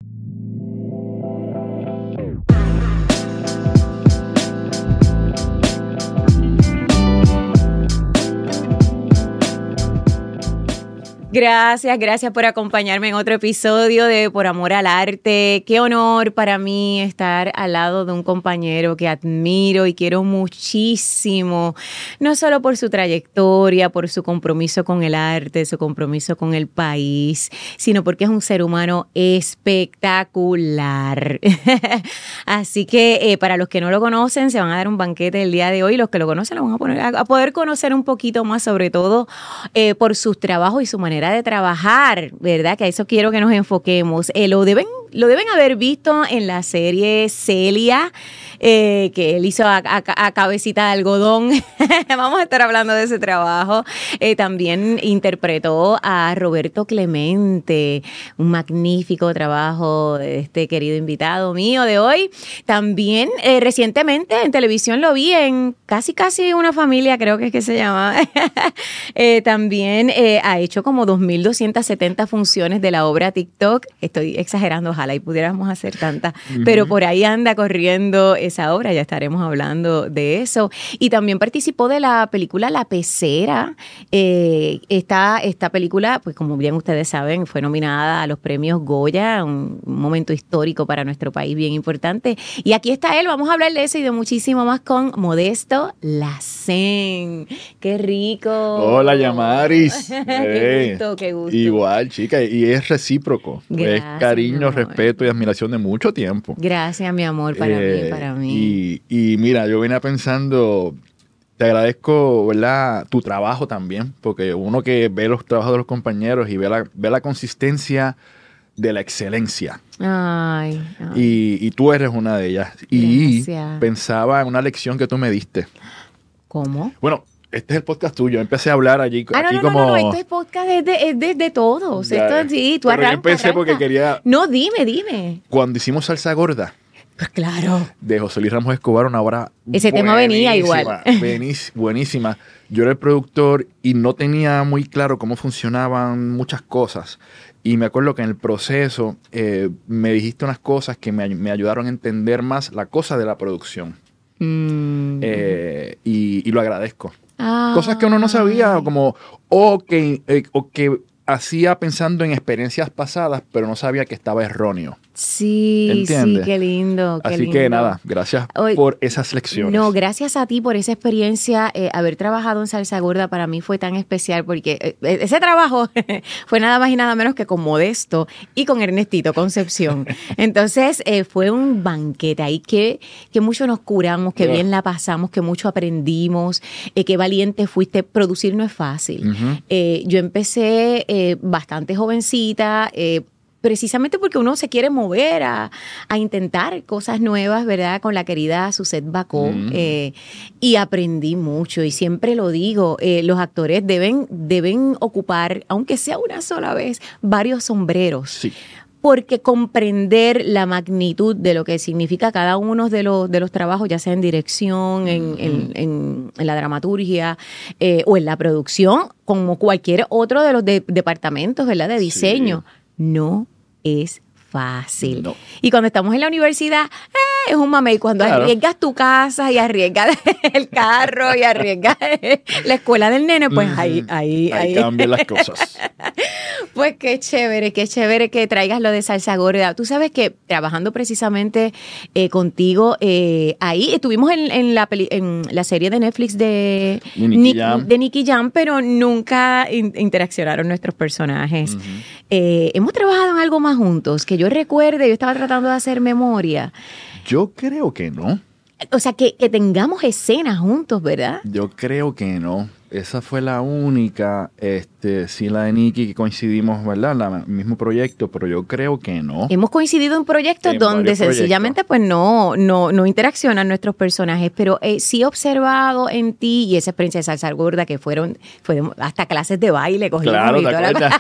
Gracias por acompañarme en otro episodio de Por Amor al Arte. Qué honor para mí estar al lado de un compañero que admiro y quiero muchísimo, no solo por su trayectoria, por su compromiso con el arte, su compromiso con el país, sino porque es un ser humano espectacular. Así que para los que no lo conocen, se van a dar un banquete el día de hoy. Los que lo conocen lo van a poder conocer un poquito más, sobre todo por sus trabajos y su manera de trabajar, ¿verdad? Que a eso quiero que nos enfoquemos. Lo deben haber visto en la serie Celia, que él hizo a cabecita de algodón. Vamos a estar hablando de ese trabajo. También interpretó a Roberto Clemente, un magnífico trabajo de este querido invitado mío de hoy. También recientemente en televisión lo vi en Casi una familia, creo que es que se llama. También ha hecho como 2,270 funciones de la obra TikTok. Estoy exagerando, ojalá y pudiéramos hacer tantas, pero por ahí anda corriendo esa obra, ya estaremos hablando de eso. Y también participó de la película La Pecera. Esta película, pues como bien ustedes saben, fue nominada a los premios Goya, un momento histórico para nuestro país bien importante. Y aquí está él, vamos a hablar de eso y de muchísimo más con Modesto Lacén. ¡Qué rico! Hola, Yamaris. Qué gusto. Igual, chica, y es recíproco. Gracias, es cariño, respeto y admiración de mucho tiempo. Gracias, mi amor, para mí. Y mira, yo venía pensando, te agradezco, ¿verdad?, tu trabajo también, porque uno que ve los trabajos de los compañeros y ve la consistencia de la excelencia. Ay. Y tú eres una de ellas. Gracias. Y pensaba en una lección que tú me diste. ¿Cómo? Bueno, este es el podcast tuyo. Empecé a hablar allí. No, este podcast es de todos. Ya, esto sí, tú pero arranca. yo empecé porque quería... No, dime. Cuando hicimos Salsa Gorda, Pues claro. de José Luis Ramos Escobar, una obra Ese tema venía igual. Buenísima. Yo era el productor y no tenía muy claro cómo funcionaban muchas cosas. Y me acuerdo que en el proceso me dijiste unas cosas que me ayudaron a entender más la cosa de la producción. Y lo agradezco. Cosas que uno no sabía, como o que hacía pensando en experiencias pasadas, pero no sabía que estaba erróneo. Sí, ¿entiendes? Sí, qué lindo. Así que nada, gracias por esas lecciones. No, gracias a ti por esa experiencia. Haber trabajado en Salsa Gorda para mí fue tan especial porque ese trabajo fue nada más y nada menos que con Modesto y con Ernestito Concepción. Entonces fue un banquete ahí que mucho nos curamos, que bien la pasamos, que mucho aprendimos, que valiente fuiste. Producir no es fácil. Yo empecé bastante jovencita, precisamente porque uno se quiere mover a intentar cosas nuevas, ¿verdad? Con la querida Suzette Bacó. Y aprendí mucho. Y siempre lo digo, los actores deben ocupar, aunque sea una sola vez, varios sombreros. Sí. Porque comprender la magnitud de lo que significa cada uno de los trabajos, ya sea en dirección, en la dramaturgia o en la producción, como cualquier otro de los departamentos, ¿verdad? De diseño. Sí. No es fácil. No. Y cuando estamos en la universidad, es un mamey. Cuando arriesgas tu casa y arriesgas el carro y arriesgas la escuela del nene, pues ahí cambian las cosas. Pues qué chévere que traigas lo de Salsa Gorda. Tú sabes que trabajando precisamente contigo, ahí estuvimos en la serie de Netflix de Nicky Jam, pero nunca interaccionaron nuestros personajes. Hemos trabajado en algo más juntos, que yo recuerde, yo estaba tratando de hacer memoria. Yo creo que no. O sea, que tengamos escenas juntos, ¿verdad? Yo creo que no. Esa fue la única, sí, la de Nicky, que coincidimos, ¿verdad? El mismo proyecto, pero yo creo que no. Hemos coincidido en proyectos donde sencillamente pues no interaccionan nuestros personajes, pero sí he observado en ti y esa experiencia de Salsa Gorda que fue hasta clases de baile cogimos. Claro, ¿te acuerdas?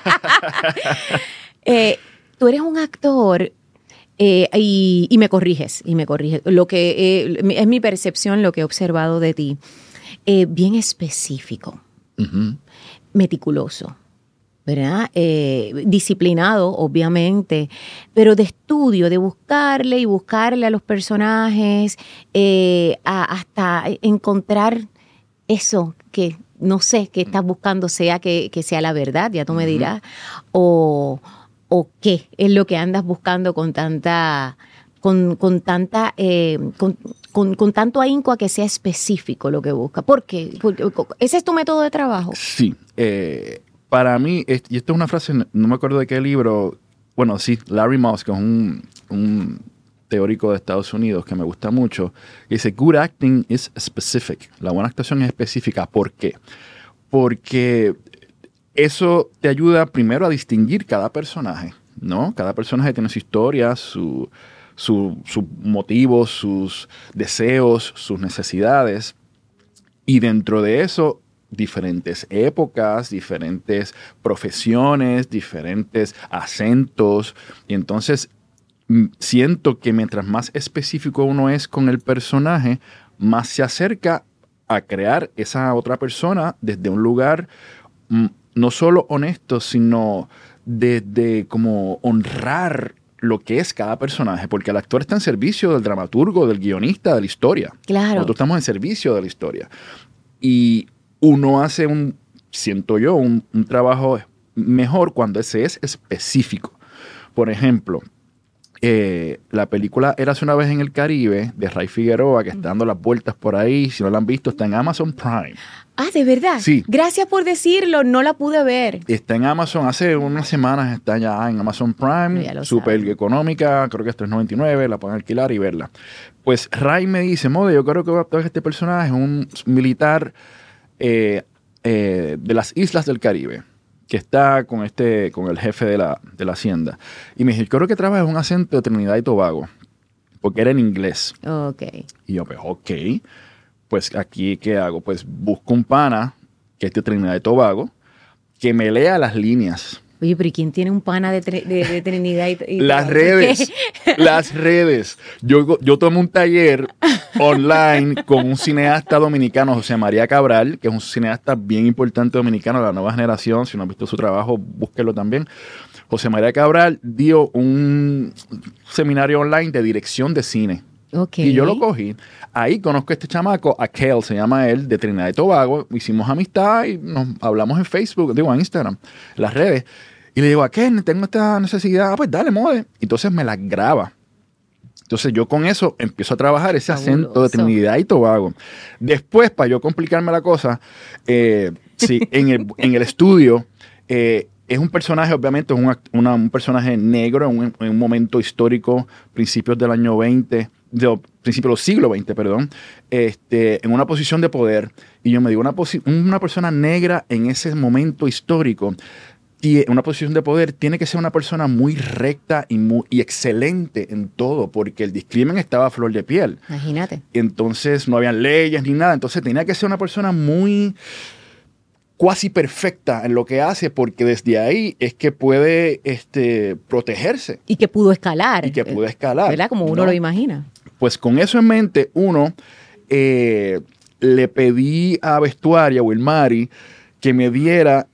Tú eres un actor y me corriges. Lo que es mi percepción, lo que he observado de ti. Bien específico, meticuloso, ¿verdad? Disciplinado, obviamente, pero de estudio, de buscarle y buscarle a los personajes, hasta encontrar eso que no sé qué estás buscando, sea que sea la verdad, ya tú me dirás, o qué es lo que andas buscando con tanta, con tanto ahínco a que sea específico lo que busca. ¿Por qué? ¿Ese es tu método de trabajo? Sí. Para mí, y esta es una frase, no me acuerdo de qué libro, bueno, sí, Larry Moss, que es un teórico de Estados Unidos que me gusta mucho, dice, good acting is specific. La buena actuación es específica. ¿Por qué? Porque eso te ayuda primero a distinguir cada personaje, ¿no? Cada personaje tiene su historia, sus motivos, sus deseos, sus necesidades. Y dentro de eso, diferentes épocas, diferentes profesiones, diferentes acentos. Y entonces siento que mientras más específico uno es con el personaje, más se acerca a crear esa otra persona desde un lugar no solo honesto, sino de como honrar lo que es cada personaje, porque el actor está en servicio del dramaturgo, del guionista, de la historia. Claro. Nosotros estamos en servicio de la historia. Y uno hace siento yo, un trabajo mejor cuando ese es específico. Por ejemplo, la película Érase una vez en el Caribe, de Ray Figueroa, que está dando las vueltas por ahí. Si no la han visto, está en Amazon Prime. Ah, ¿de verdad? Sí. Gracias por decirlo, no la pude ver. Está en Amazon, hace unas semanas está ya en Amazon Prime, súper económica, creo que es $3.99, la pueden alquilar y verla. Pues Ray me dice, Mode, yo creo que este personaje es un militar de las islas del Caribe, que está con el jefe de la hacienda. Y me dice, creo que trabaja en un acento de Trinidad y Tobago, porque era en inglés. Ok. Y yo, pues, ok. Pues aquí, ¿qué hago? Pues busco un pana, que es de Trinidad y Tobago, que me lea las líneas. Oye, pero ¿y quién tiene un pana de Trinidad y Las redes. Las redes. Yo tomé un taller online con un cineasta dominicano, José María Cabral, que es un cineasta bien importante dominicano de la nueva generación. Si no has visto su trabajo, búsquelo también. José María Cabral dio un seminario online de dirección de cine. Okay. Y yo lo cogí. Ahí conozco a este chamaco, a Kel, se llama él, de Trinidad y Tobago. Hicimos amistad y nos hablamos en Facebook, en Instagram, en las redes. Y le digo, ¿a qué? Tengo esta necesidad. Ah, pues dale, Mode. Entonces me la graba. Entonces yo con eso empiezo a trabajar ese acento de Trinidad y Tobago. Después, para yo complicarme la cosa, sí, en el estudio, es un personaje, obviamente, un personaje negro en un momento histórico, principios del año 20, principios del siglo XX, perdón, en una posición de poder. Y yo me digo, una persona negra en ese momento histórico, una posición de poder, tiene que ser una persona muy recta y excelente en todo, porque el discrimen estaba a flor de piel. Imagínate. Entonces no habían leyes ni nada. Entonces tenía que ser una persona muy cuasi perfecta en lo que hace, porque desde ahí es que puede protegerse. Y que pudo escalar. ¿Verdad? Como uno lo imagina. Pues con eso en mente, uno le pedí a vestuaria, a Wilmary, que me diera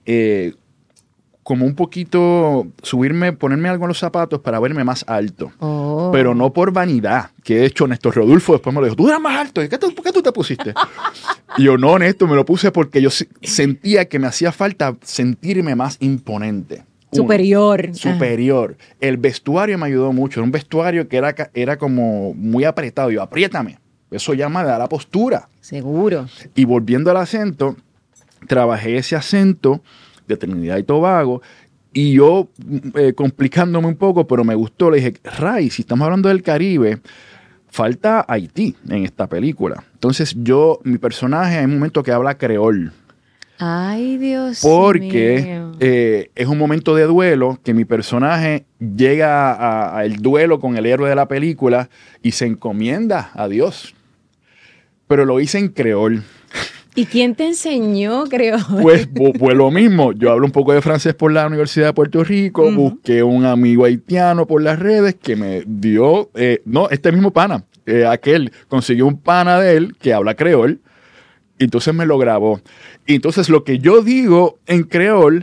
como un poquito, ponerme algo en los zapatos para verme más alto. Oh. Pero no por vanidad, que de hecho Néstor Rodulfo después me lo dijo, tú eras más alto, ¿por qué tú te pusiste? Y yo, no, Néstor, me lo puse porque yo sentía que me hacía falta sentirme más imponente. Superior. Superior. El vestuario me ayudó mucho. Era un vestuario que era como muy apretado. Yo, apriétame. Eso ya me da la postura. Seguro. Y volviendo al acento, trabajé ese acento de Trinidad y Tobago, y yo, complicándome un poco, pero me gustó, le dije, Ray, si estamos hablando del Caribe, falta Haití en esta película. Entonces mi personaje, hay un momento que habla creol. Ay, Dios mío. Porque es un momento de duelo que mi personaje llega al duelo con el héroe de la película y se encomienda a Dios. Pero lo hice en creol. ¿Y quién te enseñó, creo? Pues lo mismo. Yo hablo un poco de francés por la Universidad de Puerto Rico. Busqué un amigo haitiano por las redes que me dio... este mismo pana. Consiguió un pana de él que habla creol. Y entonces me lo grabó. Y entonces lo que yo digo en creol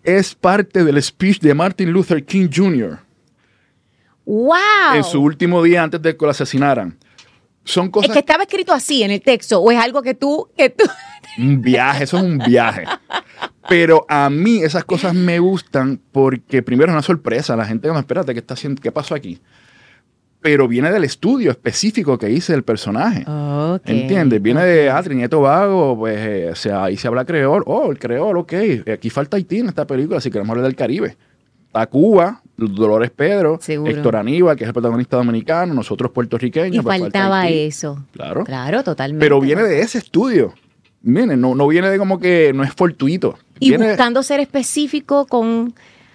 es parte del speech de Martin Luther King Jr. ¡Wow! En su último día antes de que lo asesinaran. Son cosas... Es que estaba escrito así en el texto, o es algo que tú... Un viaje, eso es un viaje. Pero a mí esas cosas me gustan porque primero es una sorpresa. La gente no, espérate, ¿qué está haciendo? ¿Qué pasó aquí? Pero viene del estudio específico que hice del personaje. Okay, ¿Entiendes? Viene de Trinidad y Tobago, pues ahí se habla creol. Oh, el creol, ok. Aquí falta Haití en esta película, si queremos hablar del Caribe. A Cuba, Dolores Pedro, seguro. Héctor Aníbal, que es el protagonista dominicano, nosotros puertorriqueños. Y pues faltaba eso. Claro. Claro, totalmente. Pero viene de ese estudio. Viene, no viene de como que no es fortuito. Y viene buscando ser específico con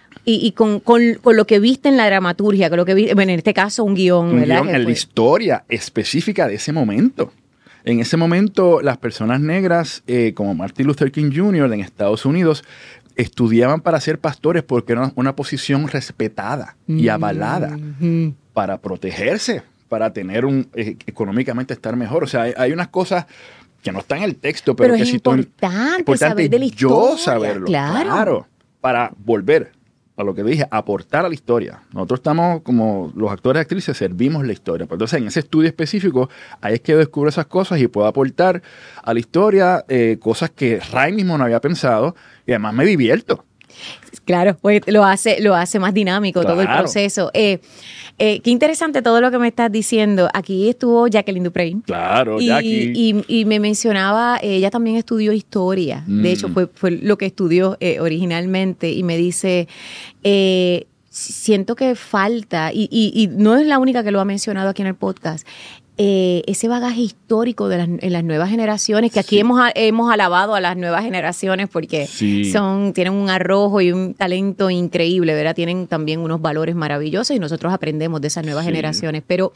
lo que viste en la dramaturgia, con lo que viste, bueno, en este caso un guión, ¿verdad? En la historia específica de ese momento. En ese momento, las personas negras, como Martin Luther King Jr. en Estados Unidos, estudiaban para ser pastores porque era una posición respetada y avalada para protegerse, para tener económicamente estar mejor. O sea, hay unas cosas que no están en el texto, pero que es importante saber de la historia. Yo saberlo, claro, para volver a lo que dije, aportar a la historia. Nosotros estamos, como los actores y actrices, servimos la historia. Pero entonces, en ese estudio específico, ahí es que yo descubro esas cosas y puedo aportar a la historia cosas que Ray mismo no había pensado y además me divierto. Claro, pues lo hace más dinámico todo el proceso. Qué interesante todo lo que me estás diciendo. Aquí estuvo Jacqueline Duprey. Claro, Jackie. Y me mencionaba, ella también estudió historia. De hecho, fue lo que estudió originalmente. Y me dice, siento que falta, y no es la única que lo ha mencionado aquí en el podcast, ese bagaje histórico en las nuevas generaciones, que aquí hemos alabado a las nuevas generaciones porque tienen un arrojo y un talento increíble, ¿verdad? Tienen también unos valores maravillosos y nosotros aprendemos de esas nuevas generaciones. Pero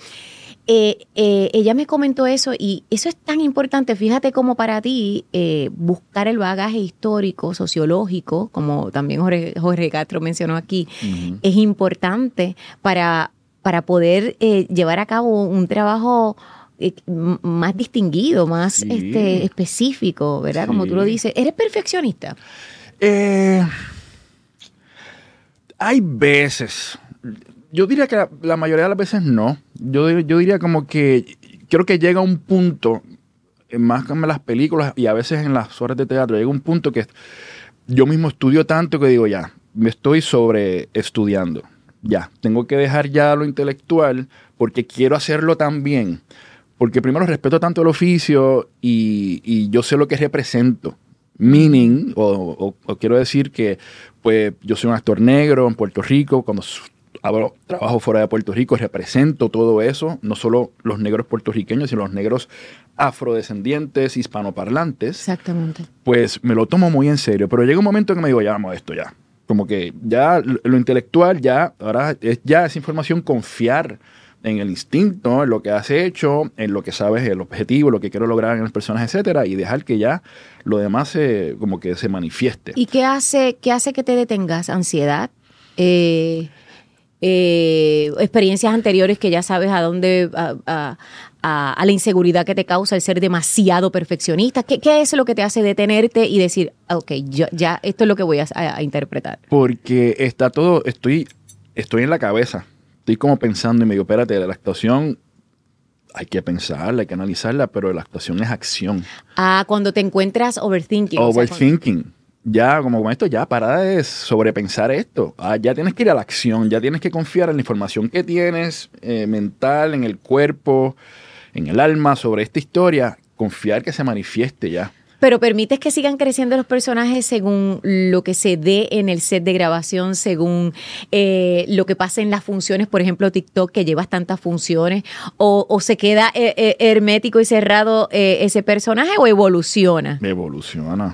ella me comentó eso y eso es tan importante. Fíjate cómo para ti buscar el bagaje histórico, sociológico, como también Jorge Castro mencionó aquí, es importante para poder llevar a cabo un trabajo más distinguido, más específico, ¿verdad? Como tú lo dices. ¿Eres perfeccionista? Hay veces. Yo diría que la mayoría de las veces no. Yo diría como que creo que llega un punto, más que en las películas y a veces en las horas de teatro, llega un punto que yo mismo estudio tanto que digo, ya, me estoy sobre estudiando. Ya, tengo que dejar ya lo intelectual porque quiero hacerlo tan bien. Porque primero respeto tanto el oficio y yo sé lo que represento. Meaning, o quiero decir que pues yo soy un actor negro en Puerto Rico. Cuando trabajo fuera de Puerto Rico represento todo eso. No solo los negros puertorriqueños, sino los negros afrodescendientes, hispanoparlantes. Exactamente. Pues me lo tomo muy en serio. Pero llega un momento que me digo, ya vamos a esto ya. Como que ya lo intelectual, ahora es ya esa información, confiar en el instinto, en lo que has hecho, en lo que sabes, el objetivo, lo que quiero lograr en el personaje, etcétera, y dejar que ya lo demás como que se manifieste. ¿Y qué hace que te detengas? ¿Ansiedad? Experiencias anteriores que ya sabes a dónde, a la inseguridad que te causa el ser demasiado perfeccionista. ¿Qué es lo que te hace detenerte y decir, ok, ya esto es lo que voy a interpretar? Porque estoy en la cabeza. Estoy como pensando y me digo, espérate, la actuación hay que pensarla, hay que analizarla, pero la actuación es acción. Cuando te encuentras overthinking. Overthinking. Ya, como con esto, ya para de sobrepensar esto. Ya tienes que ir a la acción, ya tienes que confiar en la información que tienes, mental, en el cuerpo, en el alma, sobre esta historia. Confiar que se manifieste ya. Pero permites que sigan creciendo los personajes según lo que se dé en el set de grabación, según lo que pasa en las funciones, por ejemplo, TikTok, que llevas tantas funciones, o se queda hermético y cerrado ese personaje, o evoluciona. Evoluciona.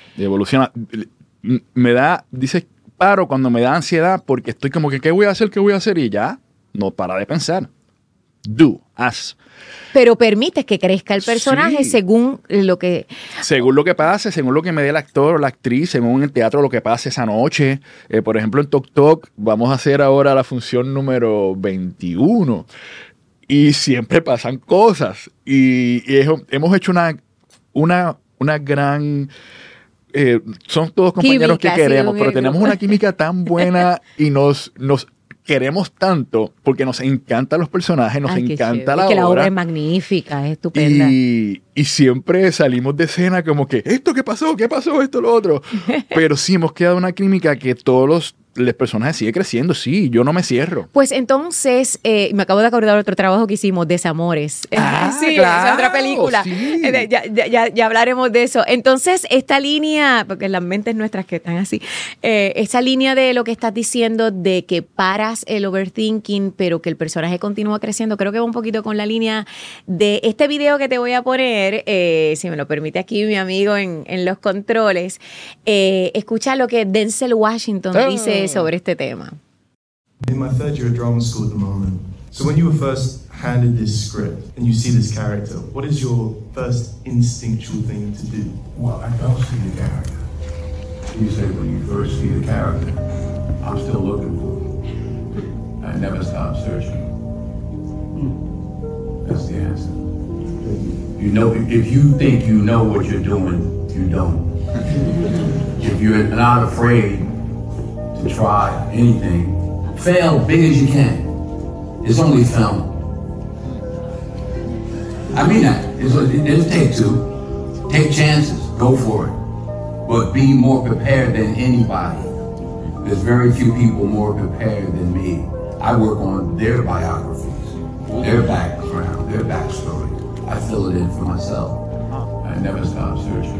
Paro cuando me da ansiedad porque estoy como que, ¿qué voy a hacer? Y ya, no para de pensar. Haz. Pero permites que crezca el personaje según lo que pase, según lo que me dé el actor o la actriz, según el teatro lo que pase esa noche. Por ejemplo, en Tok Tok vamos a hacer ahora la función número 21 y siempre pasan cosas y hemos hecho una gran son todos compañeros Química, que queremos, sí, pero tenemos una química tan buena y nos queremos tanto porque nos encantan los personajes, nos Ay, qué encanta chévere. la Es que la obra obra. es magnífica, es estupenda. Y siempre salimos de escena como que, ¿esto qué pasó? ¿Qué pasó? Esto, lo otro. Pero sí hemos quedado una química que todos los personajes sigue creciendo. Sí, yo no me cierro. Pues entonces, me acabo de acordar de otro trabajo que hicimos, Desamores. Sí, claro, es otra película. sí. Ya hablaremos de eso. Entonces, esta línea, porque las mentes nuestras que están así, esa línea de lo que estás diciendo de que paras el overthinking, pero que el personaje continúa creciendo, creo que va un poquito con la línea de este video que te voy a poner, si me lo permite aquí mi amigo en los controles. Escucha lo que Denzel Washington dice sobre este tema. In my third year at drama school at the moment. So when you were first handed this script and you see this character, what is your first instinctual thing to do? Well, I don't see the character. You say when you first see the character, I'm still looking for him. I never stop searching. That's the answer. You know, if you think you know what you're doing, you don't. If you're not afraid to try anything, fail big as you can. It's only film. I mean that. It'll take two. Take chances. Go for it. But be more prepared than anybody. There's very few people more prepared than me. I work on their biographies, their background, their backstory. I fill it in for myself. I never stop searching.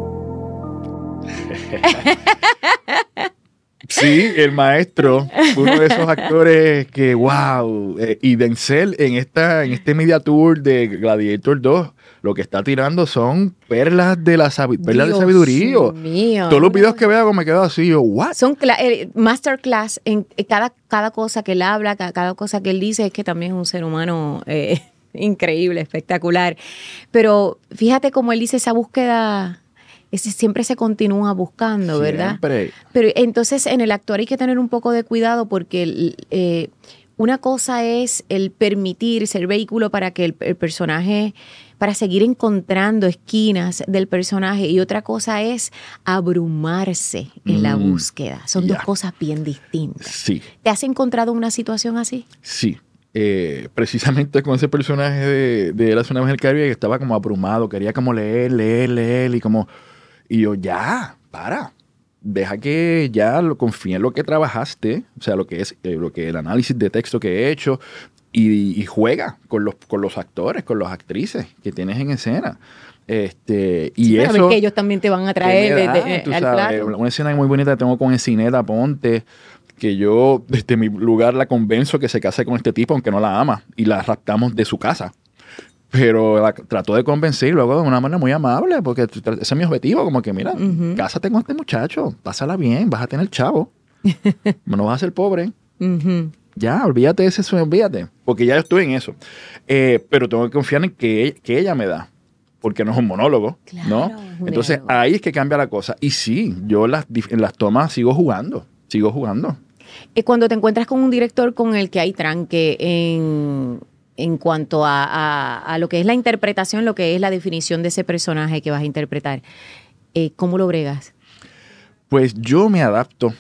Sí, el maestro, uno de esos actores que, wow, y Denzel en este media tour de Gladiator 2, lo que está tirando son perlas de perlas de sabiduría. Dios mío. Todos los videos que veo me quedo así, yo, what? Son masterclass en cada cosa que él habla, cada cosa que él dice, es que también es un ser humano increíble, espectacular. Pero fíjate cómo él dice esa búsqueda. Siempre se continúa buscando, ¿verdad? Siempre. Pero entonces en el actuar hay que tener un poco de cuidado porque una cosa es el permitir ser vehículo para que el personaje, para seguir encontrando esquinas del personaje, y otra cosa es abrumarse en la búsqueda. Son dos cosas bien distintas. Sí. ¿Te has encontrado una situación así? Sí. Precisamente con ese personaje de La Zona del Caribe que estaba como abrumado, quería como leer y yo, ya, deja que ya confíe en lo que trabajaste, o sea, lo que es el análisis de texto que he hecho, y juega con los actores, con las actrices que tienes en escena. Y sí, eso, a ver que ellos también te van a traer al plato. una escena muy bonita que tengo con Encineta Ponte, que yo desde mi lugar la convenzo que se case con este tipo, aunque no la ama, y la raptamos de su casa. Pero la trató de convencer y luego de una manera muy amable, porque ese es mi objetivo, como que mira, cásate con este muchacho, pásala bien, vas a tener chavo, no vas a ser pobre. Ya, olvídate de ese sueño, olvídate, porque ya yo estoy en eso. Pero tengo que confiar en que ella me da, porque no es un monólogo, claro, ¿no? Entonces ahí es que cambia la cosa. Y sí, yo en las tomas sigo jugando. Cuando te encuentras con un director con el que hay tranque en cuanto a lo que es la interpretación, lo que es la definición de ese personaje que vas a interpretar, ¿cómo lo bregas? Pues yo me adapto.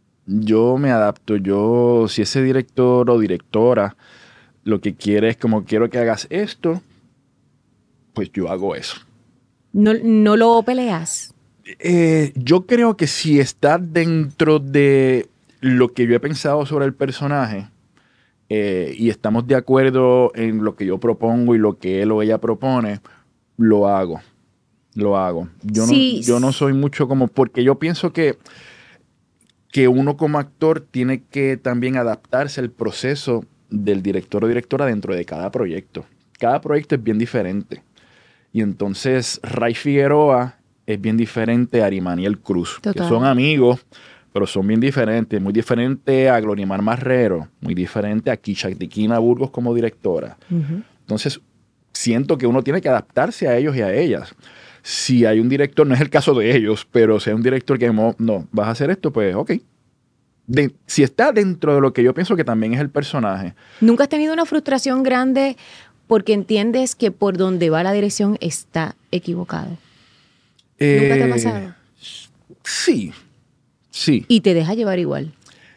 Si ese director o directora lo que quiere es como quiero que hagas esto, pues yo hago eso. ¿No lo peleas? Yo creo que si está dentro de lo que yo he pensado sobre el personaje y estamos de acuerdo en lo que yo propongo y lo que él o ella propone, lo hago. Yo no soy mucho como, porque yo pienso que uno como actor tiene que también adaptarse al proceso del director o directora dentro de cada proyecto. Cada proyecto es bien diferente. Y entonces Ray Figueroa es bien diferente a Arimaniel Cruz, total, que son amigos, pero son bien diferentes. Muy diferente a Glorimar Marrero, muy diferente a Kishaktikina Burgos como directora. Entonces, siento que uno tiene que adaptarse a ellos y a ellas. Si hay un director, no es el caso de ellos, pero si hay un director que no, vas a hacer esto, pues ok. Si está dentro de lo que yo pienso que también es el personaje. ¿Nunca has tenido una frustración grande porque entiendes que por donde va la dirección está equivocado? ¿Nunca te ha pasado? Sí, sí. ¿Y te deja llevar igual?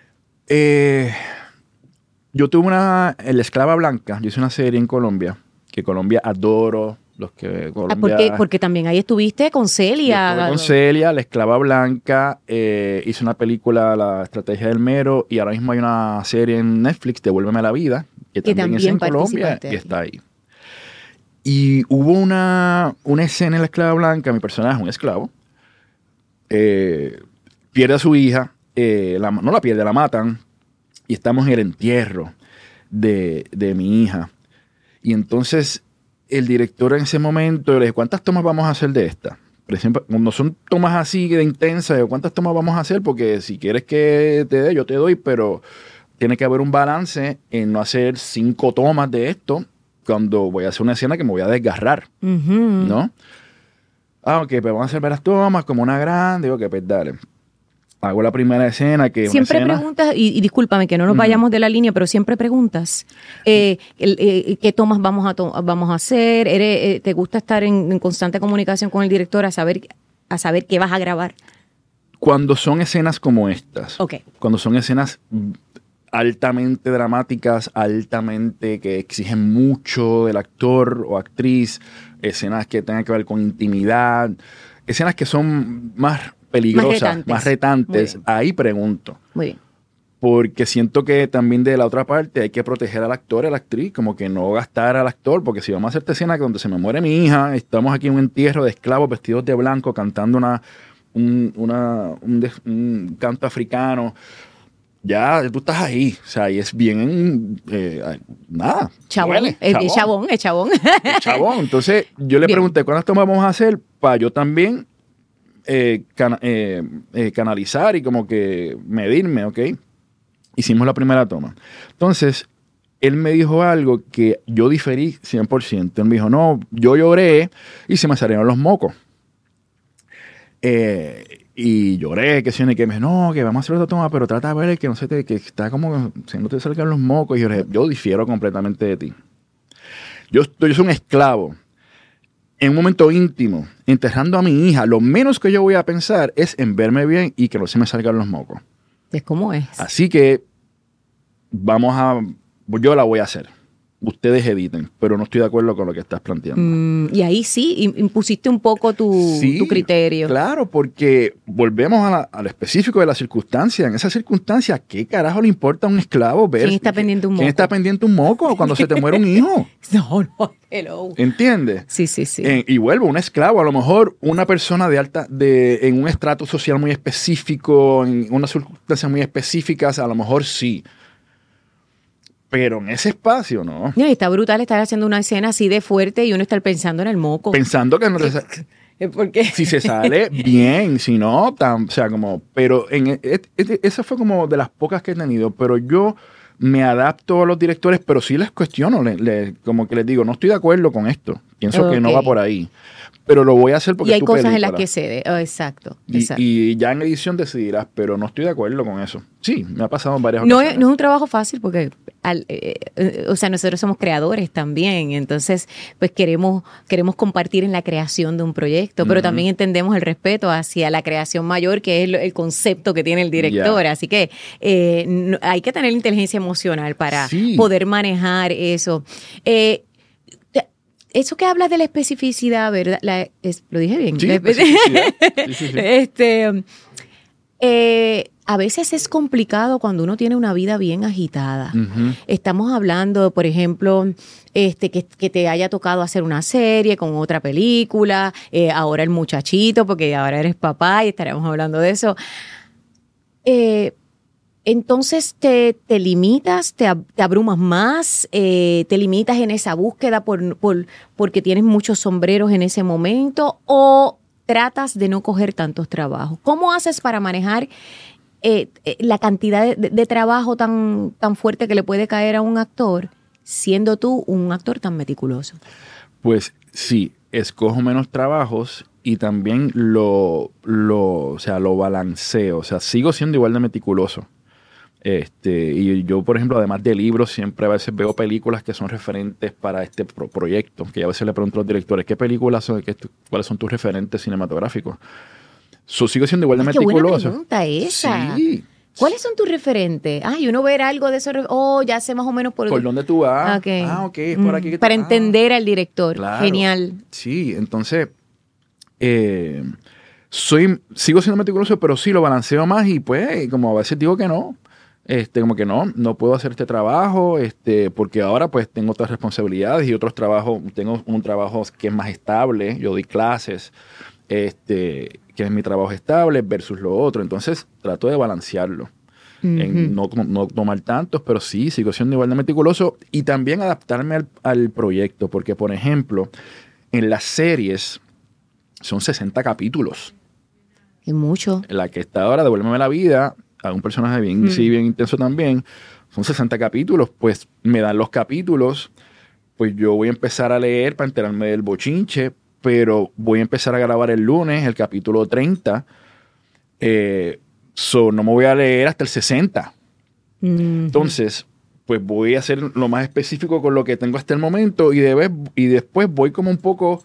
Yo tuve La Esclava Blanca. Yo hice una serie en Colombia, que Colombia adoro. Los que Colombia, porque también ahí estuviste con Celia. Estuve con Celia, La Esclava Blanca. Hice una película, La Estrategia del Mero. Y ahora mismo hay una serie en Netflix, Devuélveme a la Vida, que también es en Colombia y está ahí. Y hubo una escena en La Esclava Blanca. Mi personaje es un esclavo. Pierde a su hija. No la pierde, la matan. Y estamos en el entierro de mi hija. Y entonces el director en ese momento le dije, ¿cuántas tomas vamos a hacer de esta? Por ejemplo, cuando son tomas así de intensas, ¿cuántas tomas vamos a hacer? Porque si quieres que te dé, yo te doy, pero tiene que haber un balance en no hacer 5 tomas de esto cuando voy a hacer una escena que me voy a desgarrar, ¿no? Ok, pues vamos a hacer varias tomas como una grande. Digo, pues dale. Hago la primera escena que siempre una escena, preguntas, y discúlpame que no nos vayamos de la línea, pero siempre preguntas qué tomas vamos a hacer. ¿Te gusta estar en constante comunicación con el director a saber qué vas a grabar? Cuando son escenas como estas, okay. Cuando son escenas altamente dramáticas, altamente que exigen mucho del actor o actriz, escenas que tengan que ver con intimidad, escenas que son más peligrosas, más retantes, ahí pregunto. Muy bien. Porque siento que también de la otra parte hay que proteger al actor y a la actriz, como que no gastar al actor, porque si vamos a hacer esta escena donde se me muere mi hija, estamos aquí en un entierro de esclavos vestidos de blanco cantando un canto africano, ya tú estás ahí, o sea, y es bien, nada. Chabón, es chabón. Entonces yo le pregunté, ¿cuántas tomas vamos a hacer? Para yo también canalizar y como que medirme, ¿ok? Hicimos la primera toma. Entonces, él me dijo algo que yo diferí 100%. Él me dijo, no, yo lloré y se me salieron los mocos. Y lloré, que si no, y que me dijo, no, que vamos a hacer otra toma, pero trata de ver que no sé, que está como, si no te salgan los mocos. Y yo difiero completamente de ti. Yo soy un esclavo. En un momento íntimo, enterrando a mi hija, lo menos que yo voy a pensar es en verme bien y que no se me salgan los mocos. Es como es. Así que yo la voy a hacer. Ustedes editen, pero no estoy de acuerdo con lo que estás planteando. Y ahí sí, impusiste un poco tu criterio. Claro, porque volvemos a lo específico de la circunstancia. En esa circunstancia, ¿qué carajo le importa a un esclavo ver? ¿Quién está pendiente un moco? ¿Quién está pendiente un moco cuando se te muere un hijo? No, hello. ¿Entiendes? Sí. Y vuelvo, un esclavo, a lo mejor una persona en un estrato social muy específico, en unas circunstancias muy específicas, a lo mejor sí. Pero en ese espacio, ¿no? Y está brutal estar haciendo una escena así de fuerte y uno estar pensando en el moco. Pensando que no te sale. ¿Por qué? Si se sale, bien. Si no, o sea, como... Pero esa fue como de las pocas que he tenido. Pero yo me adapto a los directores, pero sí les cuestiono. Como que les digo, no estoy de acuerdo con esto. Pienso que no va por ahí. Pero lo voy a hacer porque y hay cosas en las que cede. Exacto. Y ya en edición decidirás, pero no estoy de acuerdo con eso. Sí, me ha pasado en varias ocasiones. No es un trabajo fácil porque, o sea, nosotros somos creadores también. Entonces, pues queremos compartir en la creación de un proyecto, pero también entendemos el respeto hacia la creación mayor, que es el concepto que tiene el director. Así que hay que tener inteligencia emocional para poder manejar eso. Eso que hablas de la especificidad, ¿verdad? ¿Lo dije bien? Sí, la especificidad. A veces es complicado cuando uno tiene una vida bien agitada. Estamos hablando, por ejemplo, que te haya tocado hacer una serie con otra película, ahora el muchachito, porque ahora eres papá y estaremos hablando de eso. Entonces te limitas, te abrumas más, te limitas en esa búsqueda porque tienes muchos sombreros en ese momento, o tratas de no coger tantos trabajos. ¿Cómo haces para manejar la cantidad de trabajo tan fuerte que le puede caer a un actor, siendo tú un actor tan meticuloso? Pues sí, escojo menos trabajos y también lo balanceo. O sea, sigo siendo igual de meticuloso. Y yo, por ejemplo, además de libros, siempre a veces veo películas que son referentes para este proyecto, que a veces le pregunto a los directores, ¿qué películas son? ¿Cuáles son tus referentes cinematográficos? sigo siendo igual de Qué buena meticuloso. pregunta esa. Sí. ¿Cuáles son tus referentes? Y uno ver algo de eso. Ya sé más o menos ¿Por dónde tú vas? Ok. Es por aquí que Para entender al director. Claro. Genial. Sí, entonces sigo siendo meticuloso, pero sí lo balanceo más y pues como a veces digo que no. Como que no puedo hacer este trabajo, porque ahora pues tengo otras responsabilidades y otros trabajos, tengo un trabajo que es más estable, yo doy clases, que es mi trabajo estable versus lo otro, entonces trato de balancearlo, en no tomar tantos, pero sí, sigo siendo igual de meticuloso y también adaptarme al proyecto, porque por ejemplo, en las series son 60 capítulos. Es mucho. La que está ahora, Devuélveme la vida, a un personaje bien intenso también, son 60 capítulos, pues me dan los capítulos, pues yo voy a empezar a leer para enterarme del bochinche, pero voy a empezar a grabar el lunes, el capítulo 30, no me voy a leer hasta el 60. Entonces, pues voy a ser lo más específico con lo que tengo hasta el momento y después voy como un poco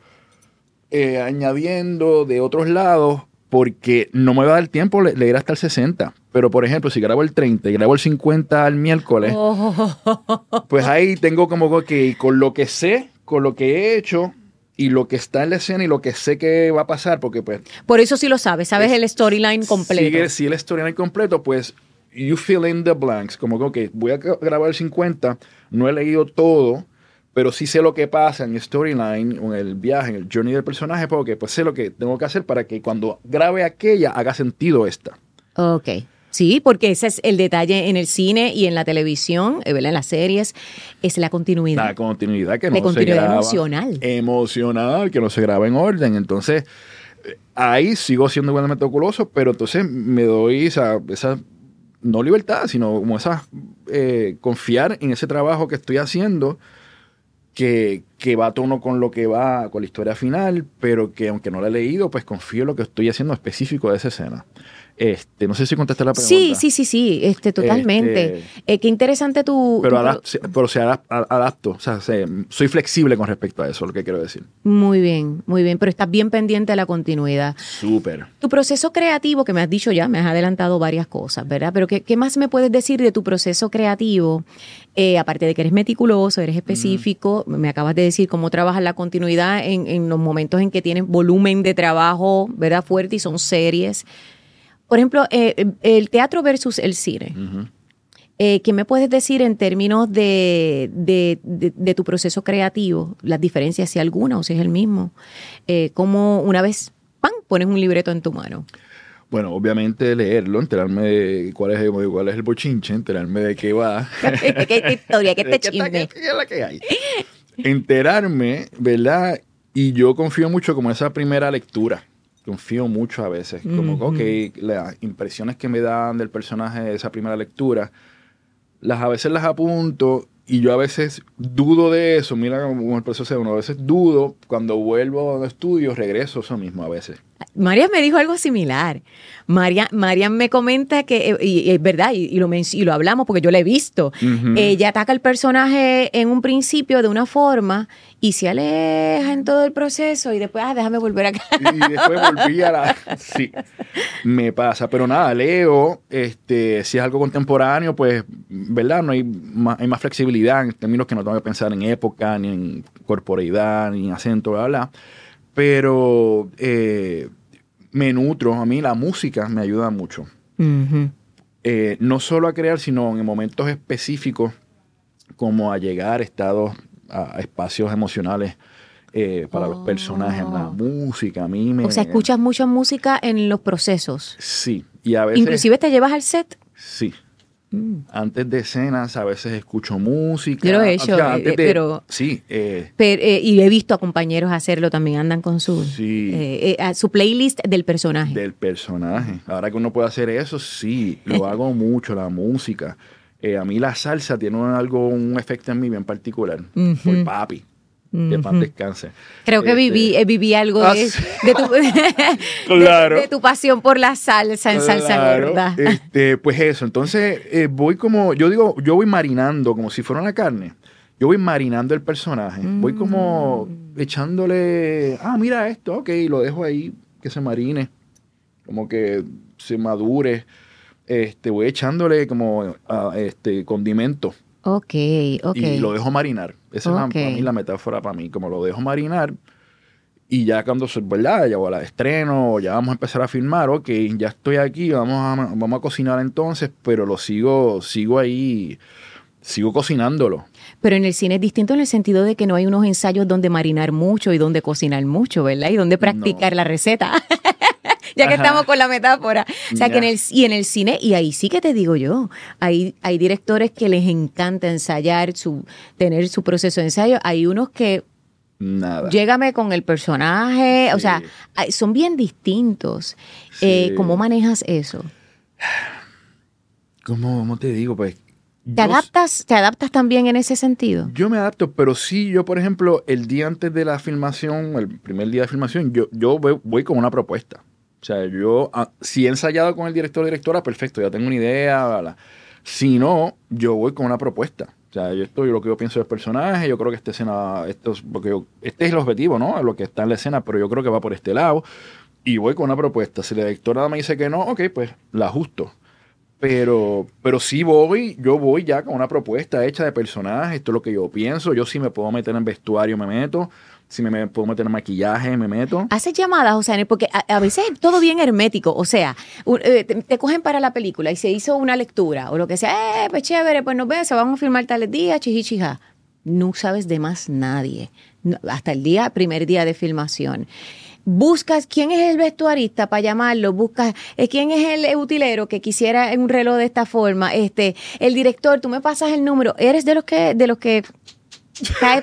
añadiendo de otros lados, porque no me va a dar tiempo leer hasta el 60. Pero, por ejemplo, si grabo el 30 y grabo el 50 el miércoles, pues ahí tengo como que con lo que sé, con lo que he hecho y lo que está en la escena y lo que sé que va a pasar, porque pues... Por eso sí lo sabes el storyline completo. Sí, el storyline completo, pues you fill in the blanks. Como que, voy a grabar el 50, no he leído todo, pero sí sé lo que pasa en el storyline, en el viaje, en el journey del personaje, porque pues sé lo que tengo que hacer para que cuando grabe aquella haga sentido esta. Ok. Sí, porque ese es el detalle en el cine y en la televisión, ¿verdad? En las series, es la continuidad. La continuidad que no continuidad se graba. emocional. Emocional, que no se graba en orden. Entonces, ahí sigo siendo igual meticuloso, pero entonces me doy esa no libertad, sino como confiar en ese trabajo que estoy haciendo, que va a tono con lo que va, con la historia final, pero que aunque no la he leído, pues confío en lo que estoy haciendo específico de esa escena. No sé si contesté la pregunta. Sí, totalmente. Qué interesante pero se adapto, o sea, soy flexible con respecto a eso, lo que quiero decir. Muy bien, pero estás bien pendiente de la continuidad. Súper. Tu proceso creativo, que me has dicho ya, me has adelantado varias cosas, ¿verdad? Pero ¿qué más me puedes decir de tu proceso creativo? Aparte de que eres meticuloso, eres específico, me acabas de decir cómo trabajas la continuidad en los momentos en que tienes volumen de trabajo, ¿verdad? Fuerte y son series. Por ejemplo, el teatro versus el cine. ¿Qué me puedes decir en términos de tu proceso creativo? Las diferencias, si alguna o si es el mismo. ¿Cómo una vez, ¡pam!, pones un libreto en tu mano? Bueno, obviamente leerlo, enterarme de cuál es el bochinche, enterarme de qué va. ¿Qué historia? ¿Qué te chisme? ¿Qué es la que hay? Enterarme, ¿verdad? Y yo confío mucho como esa primera lectura. Confío mucho a veces. Como que las impresiones que me dan del personaje de esa primera lectura, a veces las apunto y yo a veces dudo de eso. Mira cómo el proceso de uno. A veces dudo, cuando vuelvo a estudio, regreso eso mismo a veces. Marian me dijo algo similar. Marian me comenta que, y es verdad, y lo hablamos porque yo la he visto. Ella ataca al personaje en un principio de una forma y se aleja en todo el proceso y después, déjame volver acá. Y después volví Sí, me pasa. Pero nada, leo, si es algo contemporáneo, pues, ¿verdad? No hay más flexibilidad en términos que no tengo que pensar en época, ni en corporeidad, ni en acento, bla, bla. Pero me nutro, a mí la música me ayuda mucho. No solo a crear, sino en momentos específicos, como a llegar a espacios emocionales para los personajes. La música a mí me... O sea, escuchas mucha música en los procesos. Sí, y a veces... ¿Inclusive te llevas al set? Sí. Antes de escenas a veces escucho música. Yo lo he hecho, pero... Sí. y he visto a compañeros hacerlo también, andan con su playlist del personaje. Del personaje. Ahora que uno puede hacer eso, sí, lo hago mucho, la música. A mí la salsa tiene un efecto en mí bien particular. Por papi. Que paz descanse. Creo que viví algo de tu pasión por la salsa en salsa gorda. Pues eso, entonces voy marinando como si fuera una carne. Yo voy marinando el personaje. Voy como echándole, mira esto, ok, lo dejo ahí que se marine. como que se madure. Voy echándole como condimento. Ok. Y lo dejo marinar. Esa es para mí la metáfora para mí. Como lo dejo marinar y ya cuando, ¿verdad? Ya voy al estreno, ya vamos a empezar a filmar. Ok, ya estoy aquí, vamos a cocinar entonces, pero lo sigo ahí, sigo cocinándolo. Pero en el cine es distinto en el sentido de que no hay unos ensayos donde marinar mucho y donde cocinar mucho, ¿verdad? Y donde practicar la receta. Ya que estamos con la metáfora. O sea, que en el cine, y ahí sí que te digo yo, hay directores que les encanta ensayar, tener su proceso de ensayo. Hay unos que nada. Llégame con el personaje, Sí. o sea, son bien distintos. Sí. ¿Cómo manejas eso? ¿Cómo te digo? Pues ¿Te adaptas también en ese sentido? yo me adapto, pero sí, yo, por ejemplo, el día antes de la filmación, el primer día de filmación, yo voy con una propuesta. O sea, yo, si he ensayado con el director o directora, perfecto, ya tengo una idea. ¿Verdad? Si no, yo voy con una propuesta. O sea, lo que yo pienso del personaje, yo creo que esta escena, este es el objetivo, ¿no? Lo que está en la escena, pero yo creo que va por este lado. Y voy con una propuesta. Si la directora me dice que no, ok, pues la ajusto. Pero sí yo voy ya con una propuesta hecha de personaje, esto es lo que yo pienso. Yo sí me puedo meter en vestuario, me meto. Si me puedo meter en maquillaje, me meto. ¿Haces llamadas, o sea, porque a veces es todo bien hermético? O sea, te cogen para la película y se hizo una lectura o lo que sea, pues chévere, pues nos vemos, se vamos a filmar tales días, chichichija. No sabes de más nadie, hasta el primer día de filmación. Buscas quién es el vestuarista para llamarlo, buscas quién es el utilero que quisiera un reloj de esta forma, el director, tú me pasas el número. ¿Eres de los que cae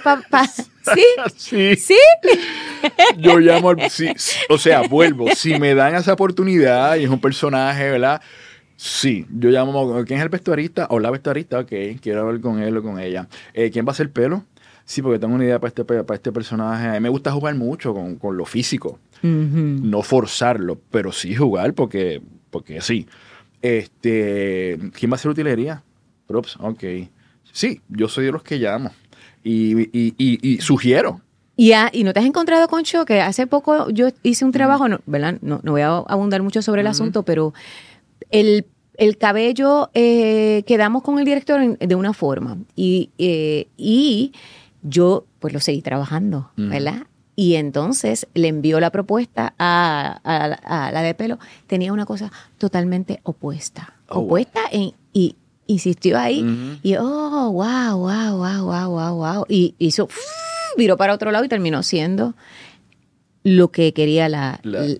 ¿Sí? Sí. Yo llamo sí, o sea, vuelvo. Si me dan esa oportunidad y es un personaje, ¿verdad? Sí, yo llamo, ¿quién es el vestuarista? O la vestuarista, ok, quiero hablar con él o con ella. ¿Quién va a hacer pelo? Sí, porque tengo una idea para este personaje. A mí me gusta jugar mucho con lo físico. Uh-huh. No forzarlo, pero sí jugar porque sí. ¿Quién va a hacer utilería? Props, ok. Sí, yo soy de los que llamo. Y sugiero. ¿Y no te has encontrado con choque? Hace poco yo hice un trabajo, ¿verdad? No voy a abundar mucho sobre el asunto, pero el cabello quedamos con el director de una forma y yo pues lo seguí trabajando, ¿verdad? Y entonces le envió la propuesta a la de pelo. Tenía una cosa totalmente opuesta. Y insistió ahí. Y wow. Y hizo, viró para otro lado y terminó siendo lo que quería la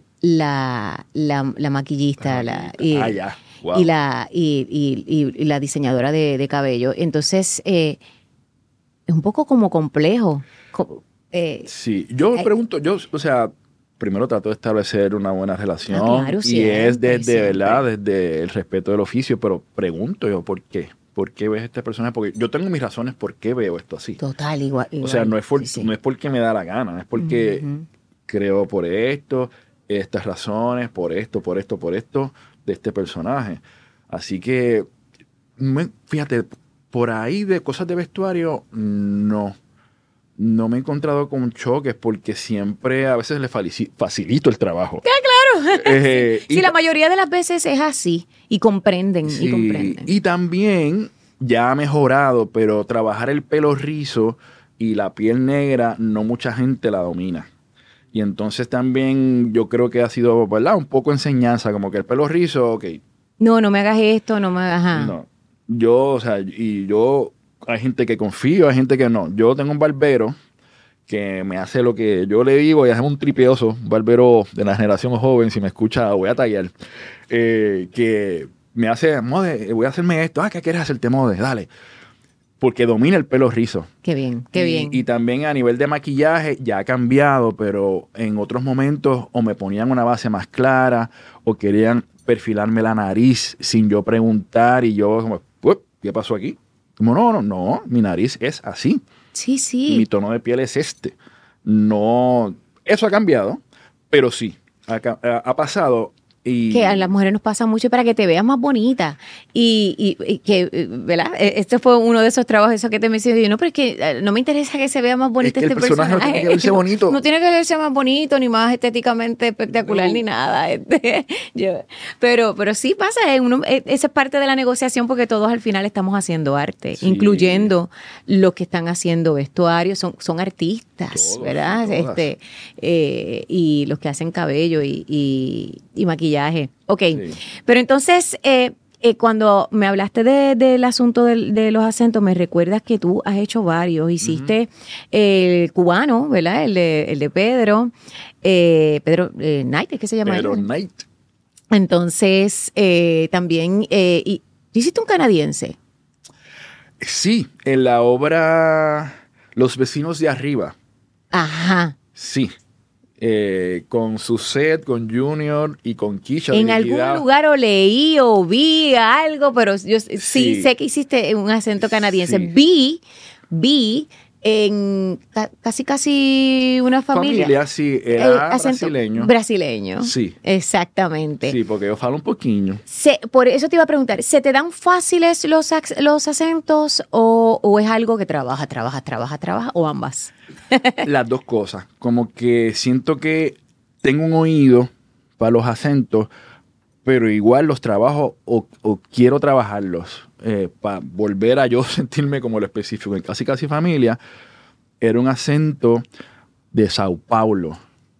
maquillista. Wow. y la diseñadora de cabello. Entonces, es un poco como complejo. Sí, yo me pregunto, o sea, primero trato de establecer una buena relación. Claro, y siempre, es desde, siempre. ¿verdad? Desde el respeto del oficio, pero pregunto yo, ¿por qué? ¿Por qué ves este personaje? Porque yo tengo mis razones por qué veo esto así. Total, igual. O sea, no es porque me da la gana, es porque creo por esto, estas razones, por esto, de este personaje. Así que, fíjate, por ahí de cosas de vestuario, no me he encontrado con choques porque siempre a veces le facilito el trabajo. Claro. Sí, la mayoría de las veces es así y comprenden. Y también ya ha mejorado, pero trabajar el pelo rizo y la piel negra no mucha gente la domina. Y entonces también yo creo que ha sido, ¿verdad? Un poco enseñanza, como que el pelo rizo, ok. No me hagas esto, no me hagas... No, hay gente que confío, hay gente que no. Yo tengo un barbero que me hace lo que yo le digo y hace un tripioso, un barbero de la generación joven, si me escucha voy a tallar, que me hace, mode, voy a hacerme esto, ¿qué quieres hacerte, mode? Dale. Porque domina el pelo rizo. Qué bien, qué bien. Y también a nivel de maquillaje ya ha cambiado, pero en otros momentos o me ponían una base más clara o querían perfilarme la nariz sin yo preguntar y yo como, ¿qué pasó aquí? Como, no, mi nariz es así. Sí. Mi tono de piel es este. No, eso ha cambiado, pero sí, ha pasado. Que a las mujeres nos pasa mucho para que te veas más bonita. Y que, ¿verdad? Este fue uno de esos trabajos, eso que te mencioné. Yo, no, pero es que no me interesa que se vea más bonita es que este el personaje. No tiene que verse bonito. No tiene que verse más bonito, ni más estéticamente espectacular, ni nada. Pero sí pasa, esa es parte de la negociación porque todos al final estamos haciendo arte, sí. Incluyendo los que están haciendo vestuarios, son artistas, todos, ¿verdad? Y los que hacen cabello y maquillaje. Ok, sí. Pero entonces, cuando me hablaste del asunto de los acentos, me recuerdas que tú has hecho varios. Hiciste el cubano, ¿verdad? El de Pedro Knight, ¿qué se llama? Pedro Knight. Entonces, también, ¿hiciste un canadiense? Sí, en la obra Los vecinos de arriba. Ajá. Sí. Con Suzette, con Junior y con Kisha. En algún lugar o leí o vi algo, pero yo sí sé que hiciste un acento canadiense. Sí. Vi en casi una familia. Sí, era brasileño. Brasileño. Sí. Exactamente. Sí, porque yo falo un poquillo. Por eso te iba a preguntar, ¿se te dan fáciles los acentos o es algo que trabaja o ambas? Las dos cosas. Como que siento que tengo un oído para los acentos, pero igual los trabajo o quiero trabajarlos para volver a yo sentirme como lo específico. En Casi Familia era un acento de Sao Paulo.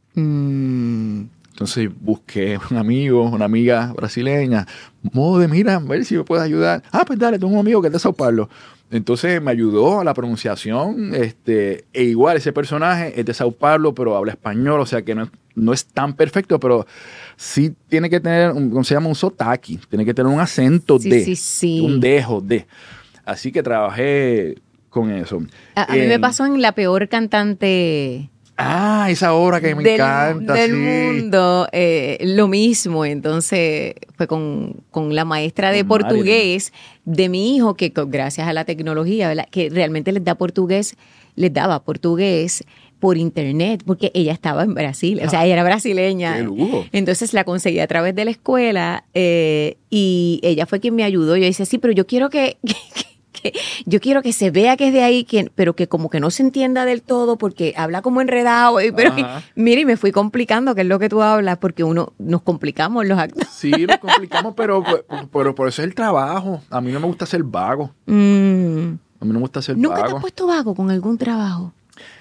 Entonces busqué un amigo, una amiga brasileña. Mira, a ver si me puedes ayudar. Pues dale, tengo un amigo que es de Sao Paulo. Entonces me ayudó a la pronunciación, e igual ese personaje es de Sao Paulo, pero habla español, o sea que no es tan perfecto, pero sí tiene que tener, ¿cómo se llama? Un sotaque, tiene que tener un acento un dejo de. Así que trabajé con eso. A mí me pasó en La Peor Cantante... esa obra que me encanta. Del mundo, lo mismo. Entonces fue con la maestra de portugués de mi hijo, que gracias a la tecnología, ¿verdad? Que realmente les daba portugués por internet, porque ella estaba en Brasil, o sea, ella era brasileña. ¡Qué lujo! Entonces la conseguí a través de la escuela y ella fue quien me ayudó. Yo decía, sí, pero yo quiero que se vea que es de ahí, pero que como que no se entienda del todo porque habla como enredado. Pero mira, y me fui complicando, que es lo que tú hablas, porque nos complicamos los actores. Sí, nos complicamos, pero por eso es el trabajo. A mí no me gusta ser vago. A mí no me gusta ser vago. ¿Nunca te has puesto vago con algún trabajo?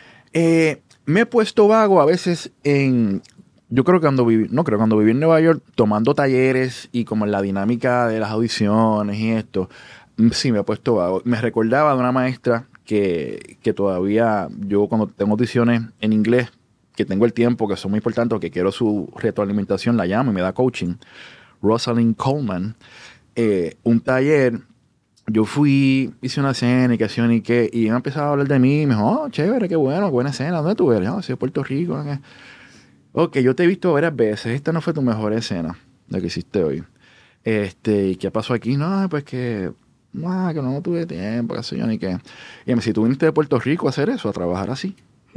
Me he puesto vago a veces yo creo que cuando viví en Nueva York tomando talleres y como en la dinámica de las audiciones y esto, sí me he puesto vago. Me recordaba de una maestra que todavía yo cuando tengo audiciones en inglés, que tengo el tiempo, que son muy importantes, que quiero su retroalimentación, la llamo y me da coaching. Rosalind Coleman, un taller, yo hice una escena y me empezaba a hablar de mí y me dijo, chévere, qué bueno, buena escena, ¿dónde tú eres? Soy de Puerto Rico. Ok, yo te he visto varias veces, esta no fue tu mejor escena, la que hiciste hoy. ¿Y qué pasó aquí? No, pues que no tuve tiempo, qué sé yo, ni qué. Y me dice, ¿tú viniste de Puerto Rico a hacer eso, a trabajar así?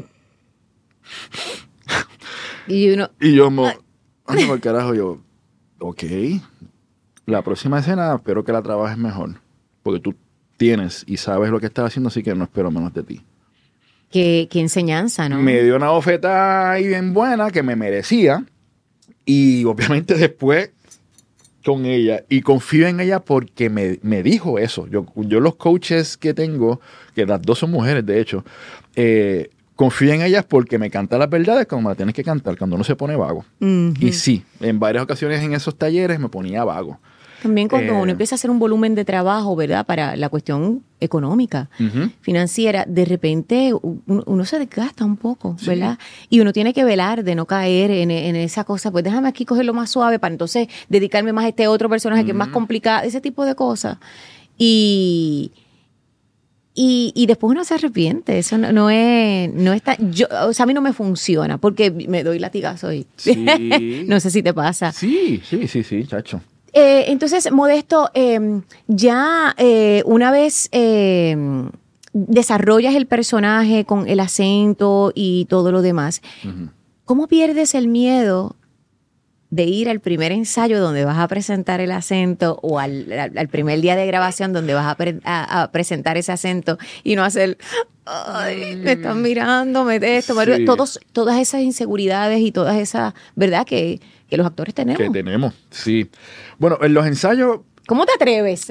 Y yo por carajo, yo, ok, la próxima escena espero que la trabajes mejor, porque tú tienes y sabes lo que estás haciendo, así que no espero menos de ti. Qué enseñanza, ¿no? Me dio una bofetada ahí bien buena que me merecía, y obviamente después con ella, y confío en ella porque me dijo eso. Yo los coaches que tengo, que las dos son mujeres de hecho, confío en ellas porque me cantan las verdades como me las tienes que cantar, cuando uno se pone vago. Y sí, en varias ocasiones en esos talleres me ponía vago. También cuando uno empieza a hacer un volumen de trabajo, ¿verdad? Para la cuestión económica, financiera, de repente uno se desgasta un poco, ¿verdad? Sí. Y uno tiene que velar de no caer en esa cosa, pues déjame aquí cogerlo más suave para entonces dedicarme más a este otro personaje que es más complicado, ese tipo de cosas. Y después uno se arrepiente, eso no está, o sea, a mí no me funciona porque me doy latigazo y no sé si te pasa. Sí, chacho. Entonces, Modesto, ya una vez desarrollas el personaje con el acento y todo lo demás, ¿cómo pierdes el miedo de ir al primer ensayo donde vas a presentar el acento o al primer día de grabación donde vas a presentar ese acento y no hacer, ay, me están mirando, Sí. todas esas inseguridades y todas esas, ¿verdad? Que los actores tenemos. Que tenemos, sí. Bueno, en los ensayos, ¿Cómo te atreves?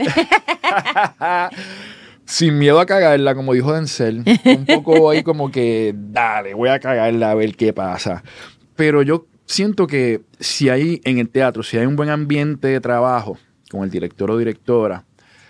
sin miedo a cagarla, como dijo Denzel, un poco ahí como que, dale, voy a cagarla a ver qué pasa. Pero yo siento que si hay en el teatro, si hay un buen ambiente de trabajo con el director o directora,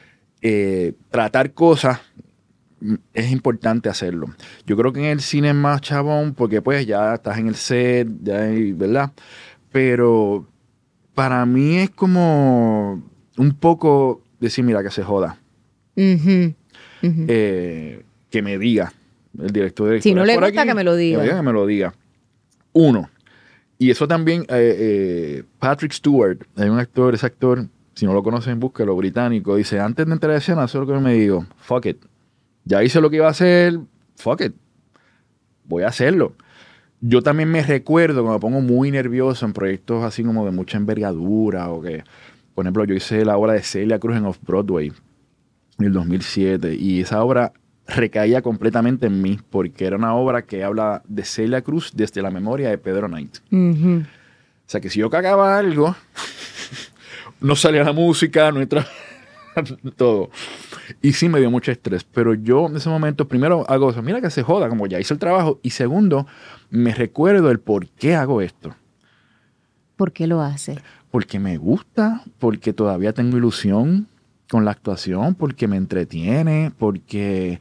tratar cosas es importante hacerlo. Yo creo que en el cine es más chabón porque pues ya estás en el set, ya hay, ¿verdad? Pero para mí es como un poco decir, mira, que se joda. Ujú, ujú. Que me diga el director. Si no le por gusta, aquí, que me lo diga. Que me lo diga. Uno. Y eso también, Patrick Stewart, hay un actor, ese actor, si no lo conocen, búsquelo, británico, dice, antes de entrar a escena, eso es lo que me digo, fuck it. Ya hice lo que iba a hacer, fuck it. Voy a hacerlo. Yo también me recuerdo cuando me pongo muy nervioso en proyectos así como de mucha envergadura o que, por ejemplo, yo hice la obra de Celia Cruz en Off-Broadway en el 2007 y esa obra recaía completamente en mí porque era una obra que habla de Celia Cruz desde la memoria de Pedro Knight. Ujú. O sea que si yo cagaba algo, no salía la música, no entraba todo. Y sí me dio mucho estrés, pero yo en ese momento primero hago eso, mira que se joda, como ya hice el trabajo, y segundo, me recuerdo el por qué hago esto. ¿Por qué lo hace? Porque me gusta, porque todavía tengo ilusión con la actuación, porque me entretiene, porque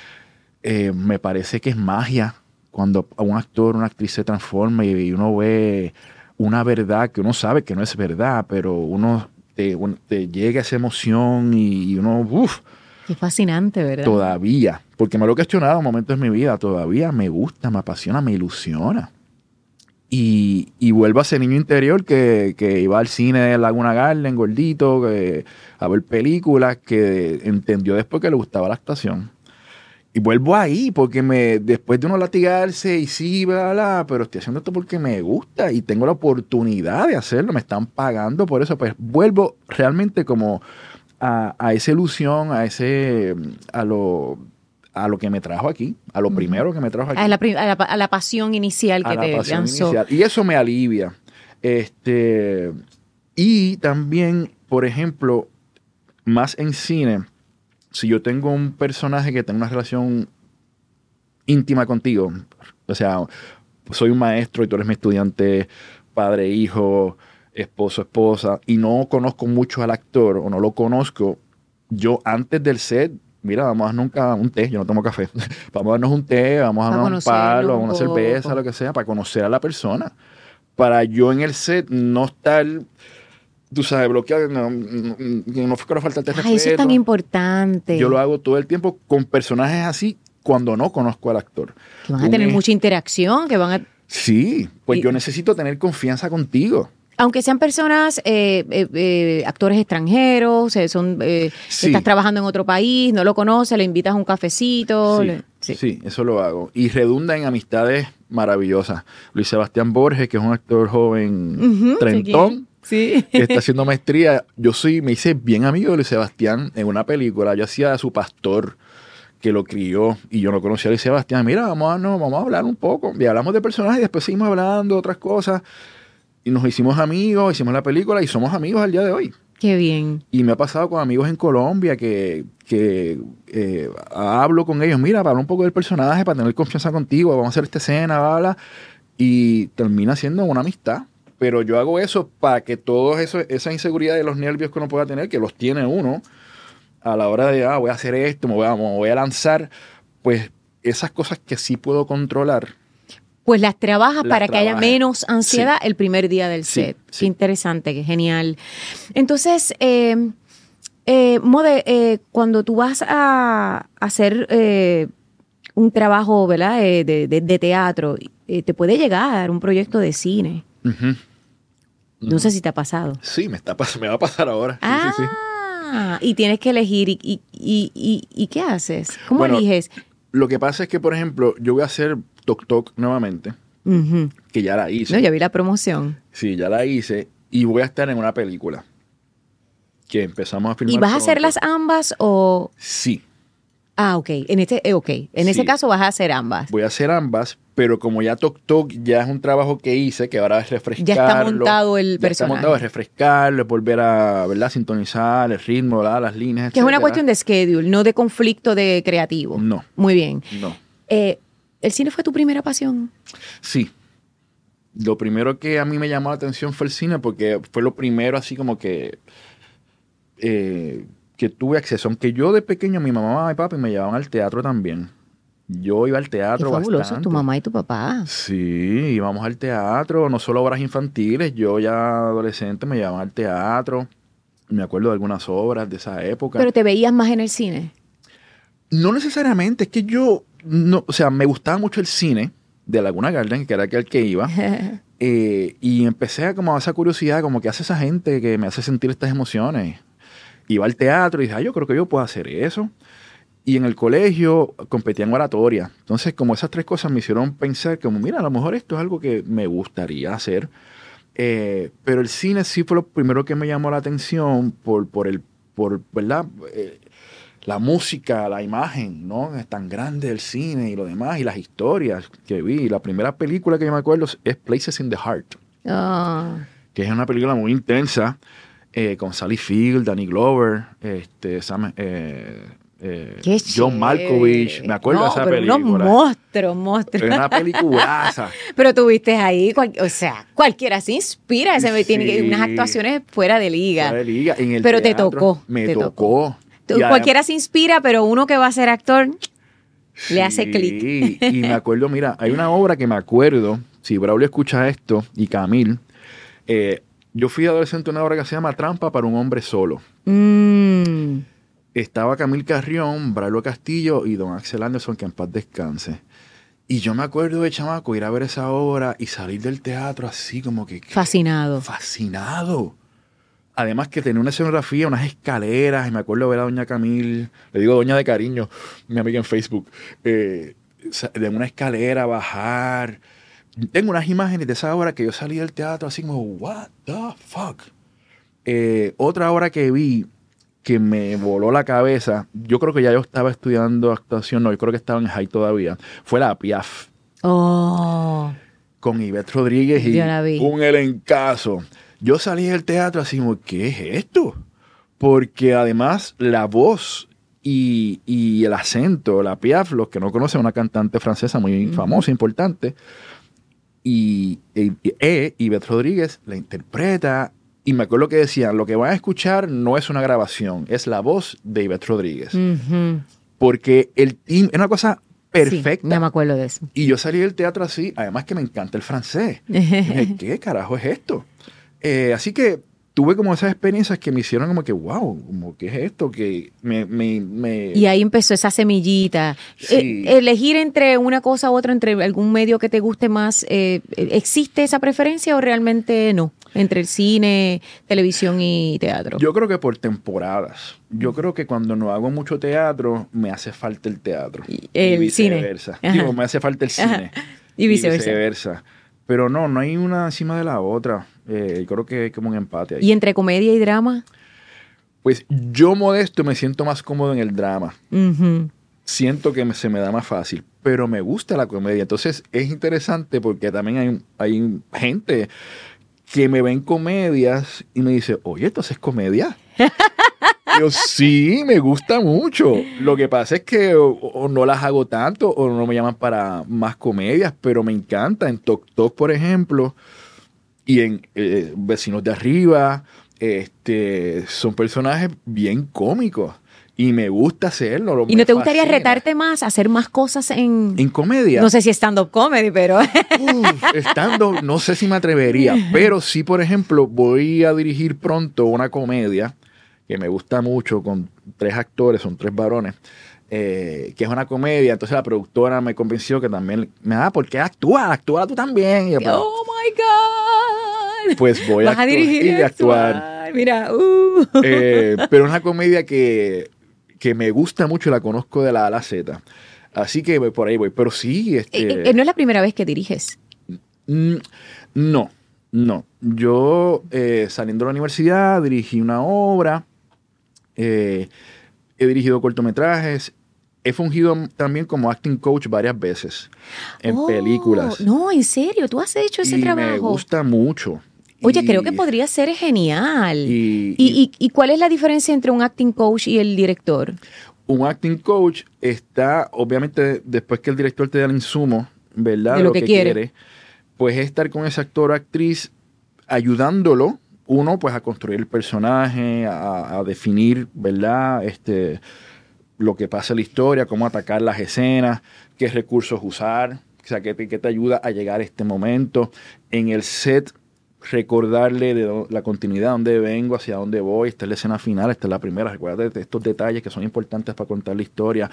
me parece que es magia cuando a un actor, una actriz se transforma y uno ve una verdad que uno sabe que no es verdad, pero uno te llega esa emoción y uno, uff, Qué fascinante, ¿verdad? todavía, porque me lo he cuestionado en momentos de mi vida, todavía me gusta, me apasiona, me ilusiona. Y vuelvo a ese niño interior que iba al cine de Laguna Garden, gordito, a ver películas, que entendió después que le gustaba la actuación. Y vuelvo ahí, porque después de uno latigarse y sí, bla, bla, pero estoy haciendo esto porque me gusta y tengo la oportunidad de hacerlo, me están pagando por eso, pues vuelvo realmente como a esa ilusión, a lo que me trajo aquí, a lo primero que me trajo aquí. A la pasión inicial que A la te pasión lanzó. inicial. Y eso me alivia. Y también, por ejemplo, más en cine, si yo tengo un personaje que tenga una relación íntima contigo, o sea, soy un maestro y tú eres mi estudiante, padre, hijo, esposo, esposa, y no conozco mucho al actor o no lo conozco, yo antes del set, mira, vamos a darnos un té, yo no tomo café, vamos a darnos un té, vamos a darnos un palo, una cerveza, lo que sea, para conocer a la persona. Para yo en el set no estar, tú sabes, bloqueado, no quiero faltarte respeto. Ay, eso es tan importante. Yo lo hago todo el tiempo con personajes así cuando no conozco al actor. Que van a tener mucha interacción, que van a... Sí, pues yo necesito tener confianza contigo. Aunque sean personas, actores extranjeros, Sí. estás trabajando en otro país, no lo conoces, le invitas a un cafecito. Sí, eso lo hago. Y redunda en amistades maravillosas. Luis Sebastián Borges, que es un actor joven, treintón, sí, que está haciendo maestría. Me hice bien amigo de Luis Sebastián en una película. Yo hacía a su pastor que lo crió y yo no conocía a Luis Sebastián. Mira, vamos a hablar un poco. Y hablamos de personajes y después seguimos hablando de otras cosas. Y nos hicimos amigos, hicimos la película y somos amigos al día de hoy. Qué bien. Y me ha pasado con amigos en Colombia que hablo con ellos, mira, para hablar un poco del personaje, para tener confianza contigo, vamos a hacer esta escena, bla, bla, y termina siendo una amistad. Pero yo hago eso para que toda esa inseguridad y los nervios que uno pueda tener, que los tiene uno, a la hora de, voy a hacer esto, me voy a lanzar, pues esas cosas que sí puedo controlar. Pues las trabajas para que haya menos ansiedad Sí. el primer día del Sí, set. sí. Qué interesante, qué genial. Entonces, Mode, cuando tú vas a hacer un trabajo, ¿verdad? De teatro, te puede llegar un proyecto de cine. Uh-huh. No sé si te ha pasado. Sí, me va a pasar ahora. Sí. Y tienes que elegir. ¿Y qué haces? ¿Cómo Bueno, eliges? Lo que pasa es que, por ejemplo, yo voy a hacer Tok Tok nuevamente, Ujú. que ya la hice. No, ya vi la promoción. Sí, ya la hice y voy a estar en una película que empezamos a filmar. ¿Y vas a hacer pronto. las ambas o...? Sí, Ah, ok. En ese Sí. caso vas a hacer ambas. voy a hacer ambas, pero como ya Tok Tok ya es un trabajo que hice, que ahora es refrescarlo. Ya está montado el Ya está personaje. montado, es refrescarlo, es volver a, ¿verdad?, sintonizar el ritmo, ¿verdad?, las líneas, Que es una etcétera. cuestión de schedule, no de conflicto de creativo. No. Muy bien. No. ¿El cine fue tu primera pasión? Sí. Lo primero que a mí me llamó la atención fue el cine porque fue lo primero así como que tuve acceso. Aunque yo de pequeño, mi mamá y papi me llevaban al teatro también. Yo iba al Qué teatro fabuloso, bastante. tu mamá y tu papá. Sí, íbamos al teatro, no solo obras infantiles, yo ya adolescente me llevaban al teatro. Me acuerdo de algunas obras de esa época. Pero te veías más en el cine. No necesariamente, es que yo, no, o sea, me gustaba mucho el cine de Laguna Garden, que era aquel que iba, y empecé a como a esa curiosidad, como que hace esa gente que me hace sentir estas emociones. Iba al teatro y dije, yo creo que yo puedo hacer eso. Y en el colegio competía en oratoria. Entonces, como esas tres cosas me hicieron pensar como, mira, a lo mejor esto es algo que me gustaría hacer. Pero el cine sí fue lo primero que me llamó la atención por ¿verdad? La música, la imagen, ¿no? Es tan grande el cine y lo demás, y las historias que vi. La primera película que yo me acuerdo es Places in the Heart, Ah. que es una película muy intensa, con Sally Field, Danny Glover, Sam, Qué John chévere. Malkovich. Me acuerdo de esa pero película. Unos monstruos. Es una peliculaza. Pero tuviste ahí, o sea, cualquiera se inspira. Tiene Sí. unas actuaciones fuera de liga. Fuera de liga. En el Pero te teatro tocó, Me te tocó. Y Cualquiera se inspira, pero uno que va a ser actor le hace sí, clic. Y me acuerdo, mira, hay una obra que me acuerdo, si Braulio escucha esto, y Camil, yo fui adolescente a una obra que se llama Trampa para un hombre solo. Mm. Estaba Camil Carrión, Braulio Castillo y don Axel Anderson, que en paz descanse. Y yo me acuerdo de chamaco ir a ver esa obra y salir del teatro así como que... Fascinado. Fascinado. Además que tenía una escenografía, unas escaleras, y me acuerdo ver a doña Camil, le digo doña de cariño, mi amiga en Facebook, de una escalera bajar. Tengo unas imágenes de esa obra que yo salí del teatro así como, what the fuck. Otra obra que vi que me voló la cabeza, yo creo que ya yo estaba estudiando actuación, no, yo creo que estaba en high todavía, fue La Piaf, Oh. con Ivette Rodríguez y Yo la vi. un elencazo. Yo salí del teatro así como, ¿qué es esto? Porque además la voz y el acento, La Piaf, los que no conocen, una cantante francesa muy famosa, importante, y Ivette Rodríguez la interpreta, y me acuerdo que decían, lo que van a escuchar no es una grabación, es la voz de Ivette Rodríguez. Ujú. Porque el team es una cosa perfecta. Sí, ya me acuerdo de eso. Y yo salí del teatro así, además que me encanta el francés. Y dije, ¿qué carajo es esto? Así que tuve como esas experiencias que me hicieron como que, wow, como, ¿qué es esto? Que Y ahí empezó esa semillita. Sí. Elegir entre una cosa u otra, entre algún medio que te guste más, ¿existe esa preferencia o realmente no? Entre el cine, televisión y teatro. Yo creo que por temporadas. Yo creo que cuando no hago mucho teatro, me hace falta el teatro. Y el cine. viceversa. Ajá. Digo, me hace falta el cine. Ajá. Y viceversa. Pero no hay una encima de la otra. Yo creo que hay como un empate ahí. ¿Y entre comedia y drama? Pues yo modesto me siento más cómodo en el drama. Ujú. Siento que se me da más fácil, pero me gusta la comedia. Entonces es interesante porque también hay gente que me ven comedias y me dice, oye, ¿esto es comedia? Yo, sí, me gusta mucho. Lo que pasa es que o no las hago tanto o no me llaman para más comedias, pero me encanta. En Tok Tok, por ejemplo, y en Vecinos de Arriba, son personajes bien cómicos. Y me gusta hacerlo. ¿Y no te gustaría fascina. retarte más, hacer más cosas en comedia? No sé si stand-up comedy, pero... Estando, no sé si me atrevería, pero sí, por ejemplo, voy a dirigir pronto una comedia que me gusta mucho con 3 actores, son 3 varones, que es una comedia. Entonces la productora me convenció que también, ¿por qué actúa tú también? Y yo, pero, ¡Oh, my God! pues voy a Vas a actuar dirigir y y actuar. Mira, Pero es una comedia que me gusta mucho y la conozco de la A a la Z. Así que por ahí voy. Pero sí, no es la primera vez que diriges. no. No, yo saliendo de la universidad dirigí una obra, he dirigido cortometrajes, he fungido también como acting coach varias veces en películas. No, en serio, tú has hecho ese trabajo. Me gusta mucho. Oye, creo que podría ser genial. ¿Y cuál es la diferencia entre un acting coach y el director? Un acting coach está, obviamente, después que el director te da el insumo, ¿verdad? De lo que quiere. Pues es estar con ese actor o actriz ayudándolo, uno, pues a construir el personaje, a definir, ¿verdad? Lo que pasa en la historia, cómo atacar las escenas, qué recursos usar, o sea, qué te ayuda a llegar a este momento. En el set, recordarle de la continuidad, dónde vengo, hacia dónde voy, esta es la escena final, esta es la primera, recuérdate de estos detalles que son importantes para contar la historia.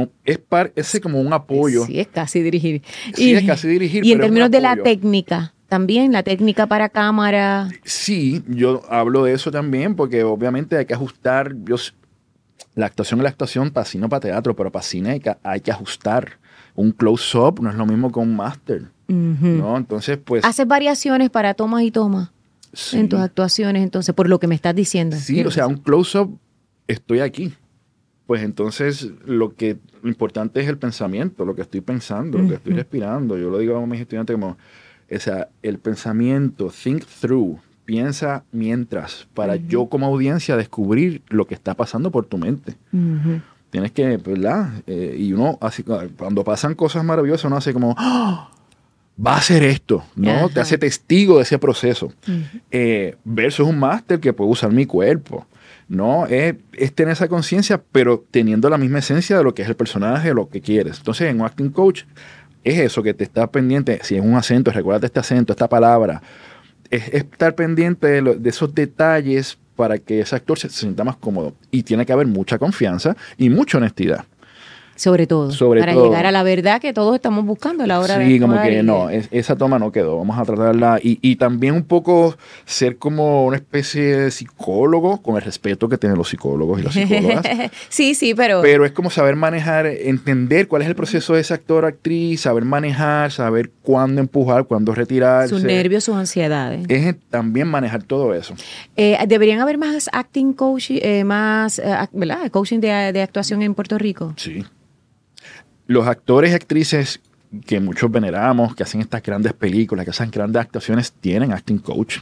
Es como un apoyo. Sí, es casi dirigir. Sí, es casi dirigir. Y en términos de la técnica, también la técnica para cámara. Sí, yo hablo de eso también, porque obviamente hay que ajustar. La actuación es la actuación para cine o para teatro, pero para cine hay que ajustar. Un close-up no es lo mismo que un master. ¿No? Entonces, pues. ¿Haces variaciones para tomas y tomas en tus actuaciones, entonces, por lo que me estás diciendo? Sí, o sea, un close-up, estoy aquí. Pues entonces, lo importante es el pensamiento, lo que estoy pensando, lo que estoy respirando. Yo lo digo a mis estudiantes como, o sea, el pensamiento, think through, piensa mientras, para yo como audiencia descubrir lo que está pasando por tu mente. Tienes que, ¿verdad? Y uno, así, cuando pasan cosas maravillosas, uno hace como, ¡oh! Va a hacer esto, ¿no? Ajá. Te hace testigo de ese proceso. Versus un máster que puede usar mi cuerpo, ¿no? Es tener esa conciencia, pero teniendo la misma esencia de lo que es el personaje, lo que quieres. Entonces, en un acting coach, es eso, que te estás pendiente, si es un acento, recuérdate este acento, esta palabra. Es estar pendiente de esos detalles para que ese actor se sienta más cómodo. Y tiene que haber mucha confianza y mucha honestidad. Sobre todo, para llegar a la verdad que todos estamos buscando a la hora de Sí, como que no, esa toma no quedó, vamos a tratarla. Y también un poco ser como una especie de psicólogo, con el respeto que tienen los psicólogos y las psicólogas. Sí, pero es como saber manejar, entender cuál es el proceso de ese actor o actriz, saber manejar, saber cuándo empujar, cuándo retirarse. Sus nervios, sus ansiedades. Es también manejar todo eso. ¿Deberían haber más acting coach, ¿verdad? Coaching de actuación en Puerto Rico? Sí. Los actores y actrices que muchos veneramos, que hacen estas grandes películas, que hacen grandes actuaciones, tienen acting coach.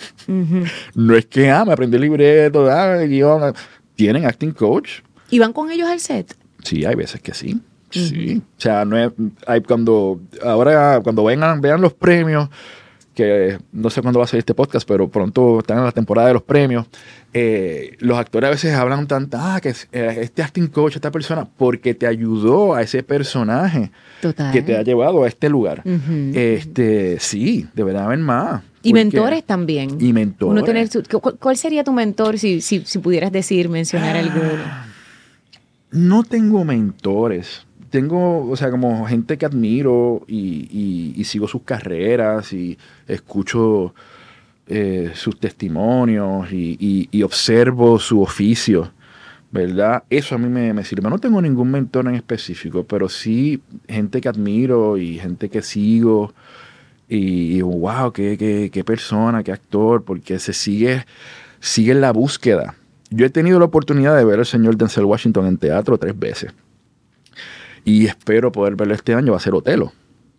No es que, me aprendí el libreto, el guión. Tienen acting coach. ¿Y van con ellos al set? Sí, hay veces que sí. Sí. O sea, no es, cuando vean los premios, que no sé cuándo va a salir este podcast, pero pronto están en la temporada de los premios, los actores a veces hablan tanto, que este acting coach, esta persona, porque te ayudó a ese personaje. Total. Que te ha llevado a este lugar. Sí, debería haber más. Y mentores también. Y mentores. ¿Cuál sería tu mentor si pudieras mencionar alguno? No tengo mentores. Tengo, o sea, como gente que admiro y sigo sus carreras y escucho sus testimonios y observo su oficio, ¿verdad? Eso a mí me sirve. No tengo ningún mentor en específico, pero sí gente que admiro y gente que sigo y wow, qué persona, qué actor, porque se sigue en la búsqueda. Yo he tenido la oportunidad de ver al señor Denzel Washington en teatro 3 veces. Y espero poder verlo este año, va a ser Otelo.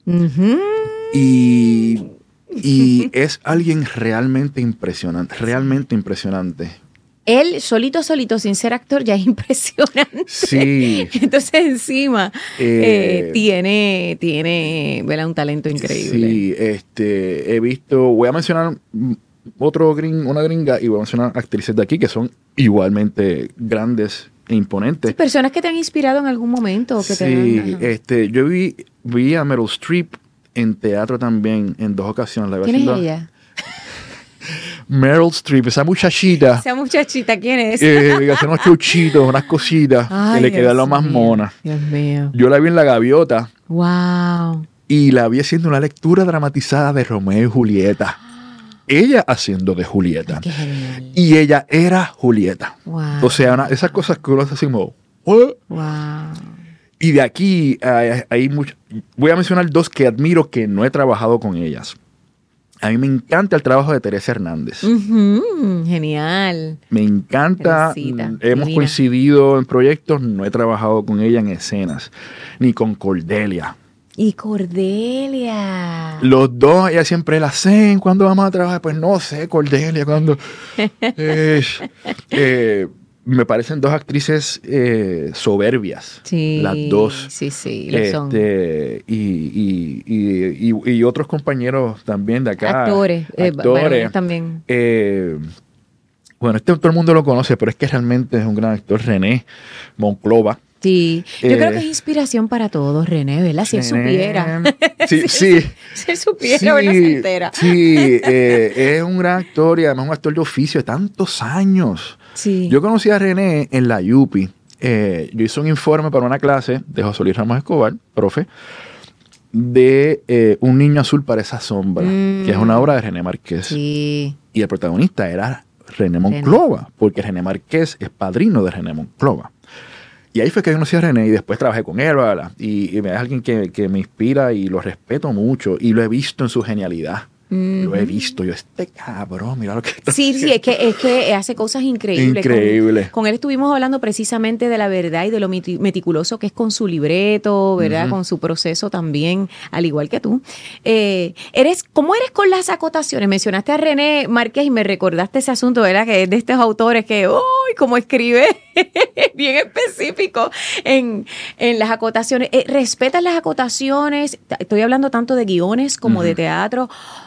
Y es alguien realmente impresionante, Él solito, sin ser actor, ya es impresionante. Sí. Entonces, encima, tiene ¿verdad? Un talento increíble. Sí, he visto, voy a mencionar una gringa, y voy a mencionar actrices de aquí que son igualmente grandes e imponentes. Sí, personas que te han inspirado en algún momento. Yo vi a Meryl Streep en teatro también en 2 ocasiones. ¿Quién es ella? Meryl Streep, esa muchachita. ¿Quién es? Que hace unos chuchitos, unas cositas, que le queda lo más mona. Dios mío. Yo la vi en La Gaviota. Wow. Y la vi haciendo una lectura dramatizada de Romeo y Julieta. Ella haciendo de Julieta. Qué genial. Y ella era Julieta. Wow. O sea, esas cosas que uno hace así como... ¿eh? Wow. Y de aquí hay mucho. Voy a mencionar 2 que admiro que no he trabajado con ellas. A mí me encanta el trabajo de Teresa Hernández. Genial. Me encanta. Teresita, Hemos divina. coincidido en proyectos, no he trabajado con ella en escenas, ni con Cordelia. Y Cordelia. Los dos, ella siempre la hacen. ¿Cuándo vamos a trabajar? Pues no sé, Cordelia, ¿cuándo? Me parecen dos actrices soberbias. Sí. Las dos. Sí, lo son. Y otros compañeros también de acá. Actores. Varones también. Bueno, todo el mundo lo conoce, pero es que realmente es un gran actor, René Monclova. Sí, yo creo que es inspiración para todos, René, ¿verdad? Si él supiera. Sí. Si él supiera, ¿verdad? Se entera. Sí, es un gran actor y además un actor de oficio de tantos años. Sí. Yo conocí a René en la UPI. Yo hice un informe para una clase de José Luis Ramos Escobar, profe, de Un niño azul para esa sombra, que es una obra de René Márquez. Sí. Y el protagonista era René Monclova, porque René Márquez es padrino de René Monclova. Y ahí fue que conocí a René y después trabajé con él, ¿verdad? Y es alguien que me inspira y lo respeto mucho y lo he visto en su genialidad. Lo he visto. Yo, este cabrón, mira lo que está haciendo. Sí, es que hace cosas increíbles. Increíble. Con él estuvimos hablando precisamente de la verdad y de lo meticuloso que es con su libreto, ¿verdad? Con su proceso también, al igual que tú. ¿Cómo eres con las acotaciones? Mencionaste a René Márquez y me recordaste ese asunto, ¿verdad? Que es de estos autores que, ¡uy! Cómo escribe, bien específico en las acotaciones. ¿Respetas las acotaciones? Estoy hablando tanto de guiones como de teatro.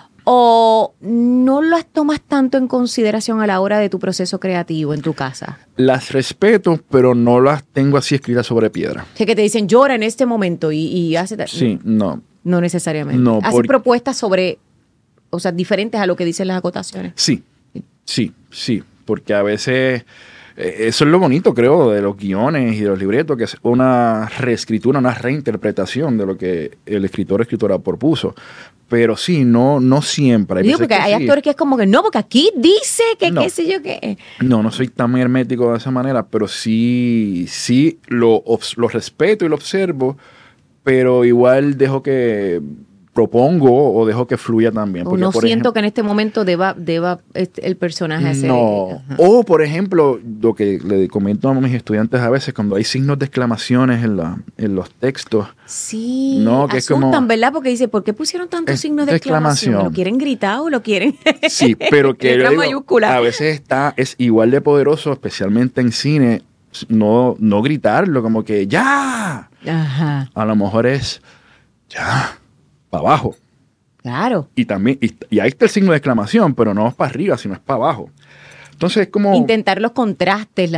¿O no las tomas tanto en consideración a la hora de tu proceso creativo en tu casa? Las respeto, pero no las tengo así escritas sobre piedra. Que te dicen, llora en este momento y hace... Sí, no. No necesariamente. No, Haces propuestas sobre, o sea, diferentes a lo que dicen las acotaciones. Sí, porque a veces... Eso es lo bonito, creo, de los guiones y de los libretos, que es una reescritura, una reinterpretación de lo que el escritor o escritora propuso. Pero sí, no siempre. Digo, porque hay actores que es como que no, porque aquí dice que No. qué sé yo qué. No soy tan hermético de esa manera, pero sí lo respeto y lo observo, pero igual dejo que propongo o dejo que fluya también. Porque, No por siento ejemplo, que en este momento deba el personaje hacer. no. Ajá. O, por ejemplo, lo que le comento a mis estudiantes a veces, cuando hay signos de exclamaciones en los textos. Sí, No, que es asustan, como- ¿verdad? Porque dice, ¿por qué pusieron tantos signos de exclamación. exclamación? ¿Lo quieren gritado o lo quieren? Sí, pero que yo Letra digo, mayúscula. a veces es igual de poderoso, especialmente en cine, no gritarlo, como que ¡ya! Ajá, A lo mejor es ¡ya! Para abajo. claro. Y también, y ahí está el signo de exclamación, pero no es para arriba, sino es para abajo. Entonces es como... Intentar los contrastes,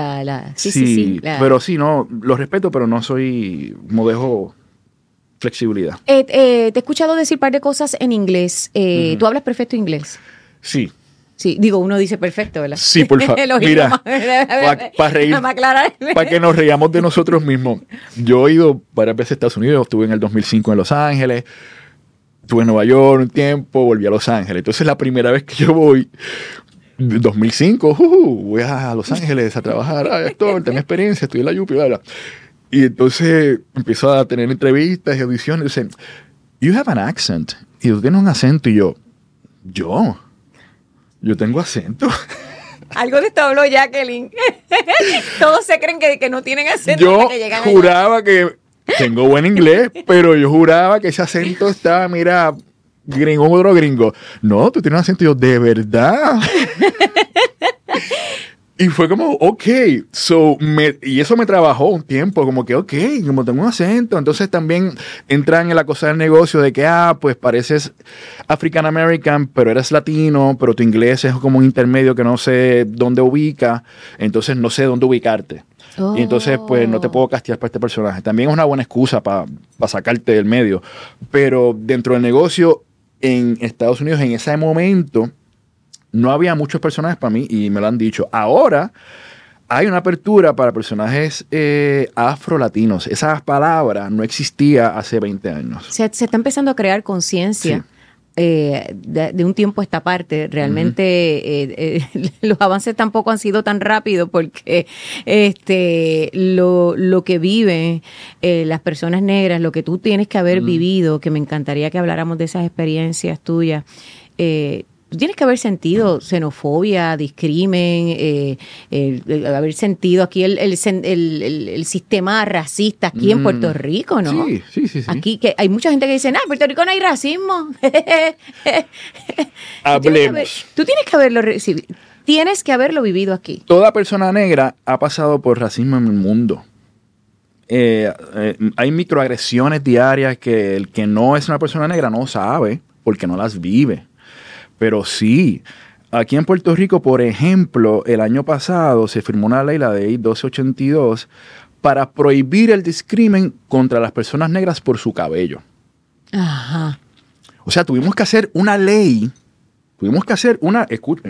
sí. Pero sí, no, lo respeto, pero no dejo flexibilidad. Te he escuchado decir un par de cosas en inglés. ¿Tú hablas perfecto inglés? Sí. Sí, digo, uno dice perfecto, ¿verdad? Sí, por favor. Los Mira, idiomas. para reír, Para aclarar. para que nos reíamos de nosotros mismos. Yo he ido varias veces a Estados Unidos, estuve en el 2005 en Los Ángeles, estuve en Nueva York un tiempo, volví a Los Ángeles. Entonces la primera vez que yo voy, 2005, voy a Los Ángeles a trabajar, actor, tengo experiencia, estoy en la UPI, bla, bla. Y entonces empiezo a tener entrevistas y audiciones, y dicen, you have an accent, y tú tienes un acento, y yo tengo acento. Algo de esto habló Jacqueline. Todos se creen que no tienen acento Yo hasta que llegan allá. juraba que tengo buen inglés, pero yo juraba que ese acento estaba, mira, gringo, otro gringo. No, tú tienes un acento, y yo, ¿de verdad? Y fue como, ok, y eso me trabajó un tiempo, como que, ok, como tengo un acento, entonces también entran en la cosa del negocio de que, pues pareces African American, pero eres latino, pero tu inglés es como un intermedio que no sé dónde ubica, entonces no sé dónde ubicarte. Oh. Y entonces, pues, no te puedo castear para este personaje. También es una buena excusa para sacarte del medio. Pero dentro del negocio, en Estados Unidos, en ese momento, no había muchos personajes para mí y me lo han dicho. Ahora hay una apertura para personajes afro-latinos. Esa palabra no existía hace 20 años. Se está empezando a crear conciencia. de un tiempo a esta parte. Realmente los avances tampoco han sido tan rápidos porque lo que viven las personas negras, lo que tú tienes que haber vivido, que me encantaría que habláramos de esas experiencias tuyas, tú tienes que haber sentido xenofobia, discrimen, haber sentido aquí el sistema racista aquí en Puerto Rico, ¿no? Sí. Aquí que hay mucha gente que dice, en Puerto Rico no hay racismo. Hablemos. Tú tienes que haberlo recibido. Tienes que haberlo vivido aquí. Toda persona negra ha pasado por racismo en el mundo. Hay microagresiones diarias que el que no es una persona negra no sabe porque no las vive. Pero sí, aquí en Puerto Rico, por ejemplo, el año pasado se firmó una ley, la ley 1282, para prohibir el discrimen contra las personas negras por su cabello. Ajá. O sea, tuvimos que hacer una ley, tuvimos que hacer una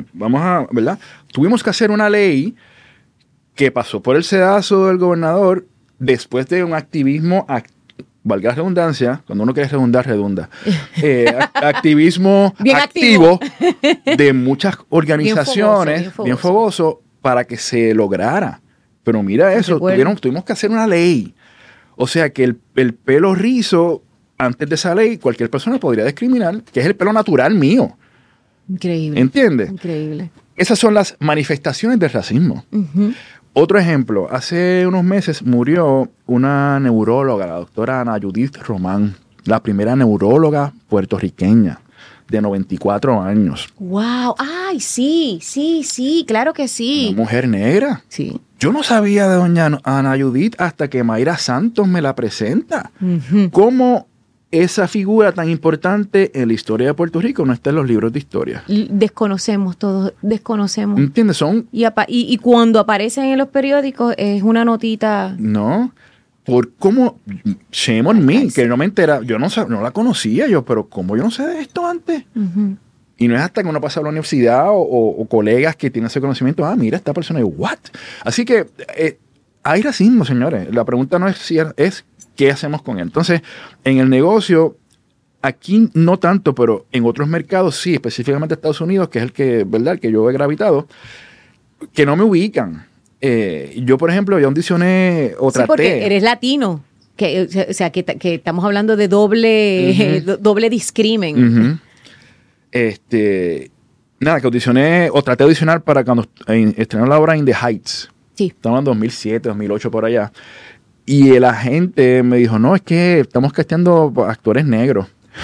ley que pasó por el sedazo del gobernador después de un activismo valga la redundancia, cuando uno quiere redundar, redunda. Activismo bien activo de muchas organizaciones, bien fogoso, para que se lograra. Pero mira eso, tuvimos que hacer una ley. O sea que el pelo rizo, antes de esa ley, cualquier persona podría discriminar, que es el pelo natural mío. Increíble. ¿Entiendes? Increíble. Esas son las manifestaciones del racismo. Uh-huh. Otro ejemplo, hace unos meses murió una neuróloga, la doctora Ana Judith Román, la primera neuróloga puertorriqueña de 94 años. ¡Wow! ¡Ay, sí! ¡Claro que sí! Una mujer negra. Sí. Yo no sabía de doña Ana Judith hasta que Mayra Santos me la presenta. Uh-huh. ¿Cómo esa figura tan importante en la historia de Puerto Rico no está en los libros de historia? Desconocemos todos, desconocemos. ¿Entiendes? Y cuando aparecen en los periódicos es una notita. No, por cómo, shame on me, que no me entera, yo no la conocía yo, pero ¿cómo yo no sé de esto antes? Uh-huh. Y no es hasta que uno pasa a la universidad o colegas que tienen ese conocimiento, mira, esta persona, ¿what? Así que hay racismo, señores. La pregunta no es si es ¿qué hacemos con él? Entonces, en el negocio, aquí no tanto, pero en otros mercados sí, específicamente Estados Unidos, que es el que yo he gravitado, que no me ubican. Yo, por ejemplo, yo audicioné o traté. Sí, porque eres latino. O sea, que estamos hablando de doble discrimen. Uh-huh. Nada, que audicioné o traté de audicionar para cuando estrenó la obra In the Heights. Sí. Estamos en 2007, 2008, por allá. Y el agente me dijo, no, es que estamos casteando actores negros.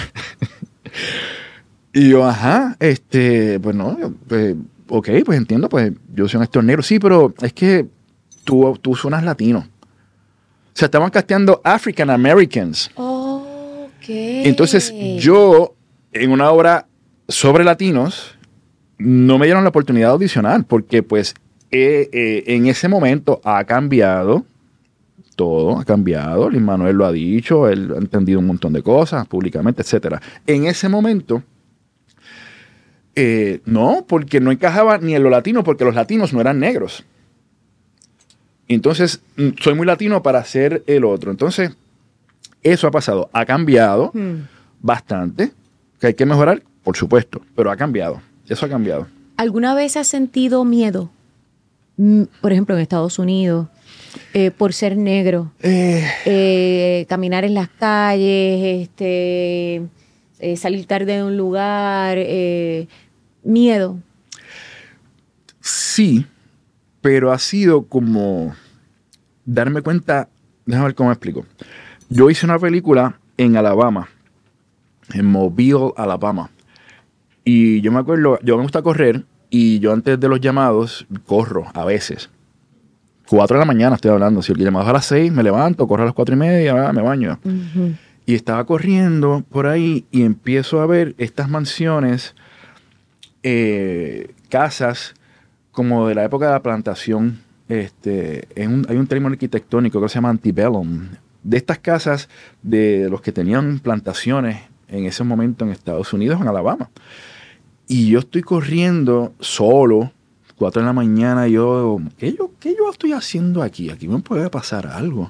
Y yo, pues no, pues, ok, pues entiendo, pues yo soy un actor negro. Sí, pero es que tú suenas latino. O sea, estaban casteando African Americans. Ok. Entonces, yo, en una obra sobre latinos, no me dieron la oportunidad de audicionar, porque pues en ese momento ha cambiado. Todo ha cambiado, Lin-Manuel lo ha dicho, él ha entendido un montón de cosas públicamente, etcétera. En ese momento, no, porque no encajaba ni en lo latino, porque los latinos no eran negros. Entonces, soy muy latino para ser el otro. Entonces, eso ha pasado, ha cambiado bastante, que hay que mejorar, por supuesto, pero ha cambiado, eso ha cambiado. ¿Alguna vez has sentido miedo? Por ejemplo, en Estados Unidos, por ser negro, caminar en las calles, salir tarde de un lugar, miedo. Sí, pero ha sido como darme cuenta, déjame ver cómo me explico. Yo hice una película en Alabama, en Mobile, Alabama, y yo me acuerdo, yo me gusta correr, y yo antes de los llamados corro a veces. 4 de la mañana estoy hablando. Si el llamado es a las 6, me levanto, corro a las 4:30, me baño. Uh-huh. Y estaba corriendo por ahí y empiezo a ver estas mansiones, casas como de la época de la plantación. Hay un término arquitectónico que se llama antebellum. De estas casas de los que tenían plantaciones en ese momento en Estados Unidos, en Alabama. Y yo estoy corriendo solo, 4 de la mañana, y ¿qué yo estoy haciendo aquí? Aquí me puede pasar algo.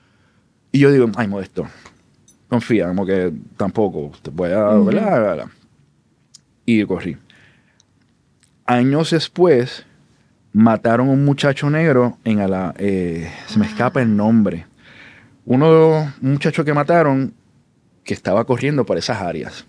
Y yo digo, ay, Modesto, confía, como que tampoco te voy a, ¿verdad? y corrí. Años después, mataron a un muchacho negro se me escapa el nombre. Un muchacho que mataron que estaba corriendo por esas áreas.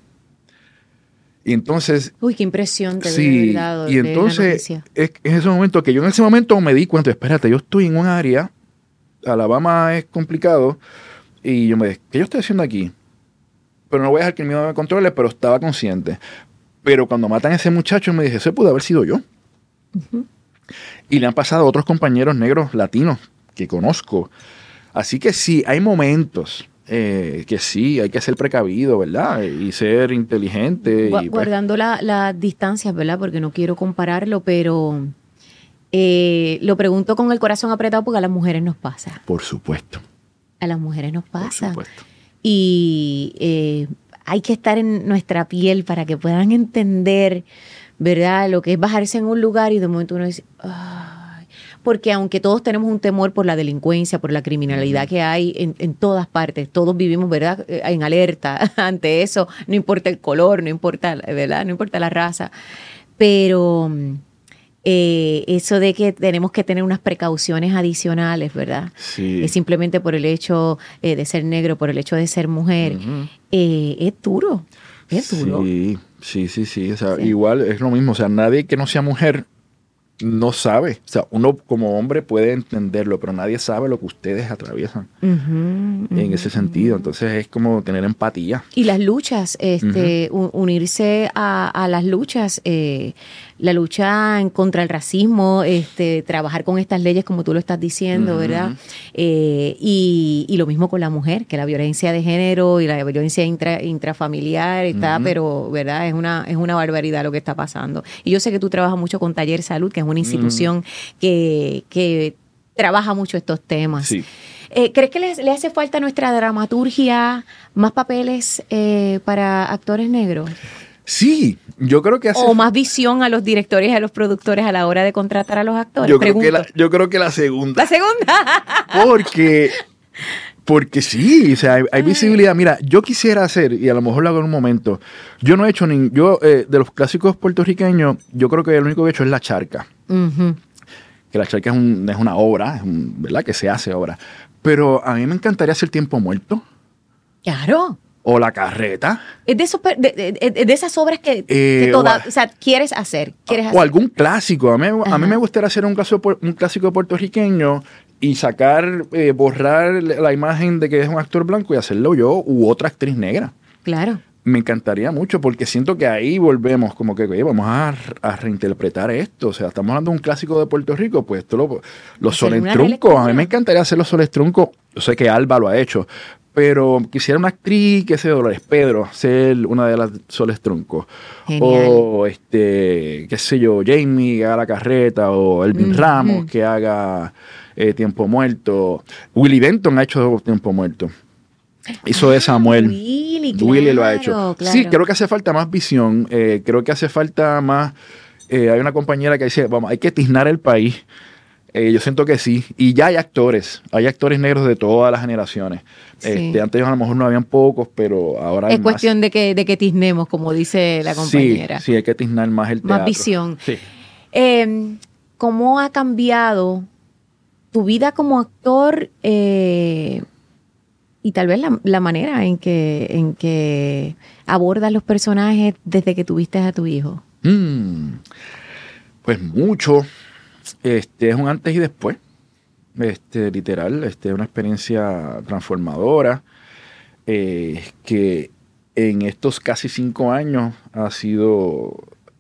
Y entonces... Uy, qué impresión te debe sí, haber dado y entonces es ese momento que yo en ese momento me di cuenta, espérate, yo estoy en un área, Alabama es complicado, y yo me dije, ¿qué yo estoy haciendo aquí? Pero no voy a dejar que el miedo me controle, pero estaba consciente. Pero cuando matan a ese muchacho me dije, ese pudo haber sido yo. Uh-huh. Y le han pasado a otros compañeros negros latinos que conozco. Así que sí, hay momentos que sí, hay que ser precavido, ¿verdad? Y ser inteligente. Guardando las distancias, ¿verdad? Porque no quiero compararlo, pero lo pregunto con el corazón apretado porque a las mujeres nos pasa. Por supuesto. A las mujeres nos pasa. Por supuesto. Y hay que estar en nuestra piel para que puedan entender, ¿verdad? Lo que es bajarse en un lugar y de momento uno dice, ay. Porque aunque todos tenemos un temor por la delincuencia, por la criminalidad que hay en todas partes, todos vivimos, ¿verdad?, en alerta ante eso, no importa el color, no importa, ¿verdad?, no importa la raza, pero eso de que tenemos que tener unas precauciones adicionales, ¿verdad? Sí. Simplemente por el hecho de ser negro, por el hecho de ser mujer, Uh-huh. Es duro, duro. Sí. O sea, sí. Igual es lo mismo. O sea, nadie que no sea mujer no sabe. O sea, uno como hombre puede entenderlo, pero nadie sabe lo que ustedes atraviesan en ese sentido. Entonces es como tener empatía. Y las luchas, unirse a las luchas, la lucha en contra el racismo, trabajar con estas leyes como tú lo estás diciendo, ¿verdad? Y lo mismo con la mujer, que la violencia de género y la violencia intrafamiliar está, pero, ¿verdad? Es una barbaridad lo que está pasando. Y yo sé que tú trabajas mucho con Taller Salud, que es una institución que trabaja mucho estos temas. Sí. ¿Crees que le hace falta a nuestra dramaturgia más papeles para actores negros? Sí, yo creo que o más visión a los directores y a los productores a la hora de contratar a los actores. Yo creo que la segunda. ¿La segunda? Porque sí, o sea, hay visibilidad. Mira, yo quisiera hacer, y a lo mejor lo hago en un momento, yo no he hecho de los clásicos puertorriqueños, yo creo que lo único que he hecho es La Charca. Uh-huh. Que La Charca es una obra, ¿verdad? Que se hace obra. Pero a mí me encantaría hacer Tiempo Muerto. Claro. O La Carreta. Es de esas obras que o sea, quieres hacer. O algún clásico. A mí me gustaría hacer un clásico puertorriqueño y borrar la imagen de que es un actor blanco y hacerlo yo u otra actriz negra. Claro. Me encantaría mucho porque siento que ahí volvemos como que, oye, vamos a reinterpretar esto. O sea, estamos hablando de un clásico de Puerto Rico, pues esto los solestruncos. A mí me encantaría hacer los solestruncos. Yo sé que Alba lo ha hecho, pero quisiera una actriz, qué sé yo, Dolores Pedro, ser una de las solestruncos. Genial. O, qué sé yo, Jamie que haga La Carreta, o Elvin Ramos que haga Tiempo Muerto. Willy Denton ha hecho Tiempo Muerto. Hizo de Samuel. Willy lo ha hecho. Claro. Sí, creo que hace falta más visión. Creo que hace falta más. Hay una compañera que dice, vamos, hay que tiznar el país. Yo siento que sí. Y ya hay actores negros de todas las generaciones. Sí. Antes a lo mejor no habían pocos, pero ahora hay más. Es cuestión de que tiznemos, como dice la compañera. Sí, hay que tiznar más el teatro. Más visión. Sí. ¿Cómo ha cambiado tu vida como actor y tal vez la manera en que abordas los personajes desde que tuviste a tu hijo? Pues mucho. Es un antes y después. Literal, una experiencia transformadora que en estos casi 5 años ha sido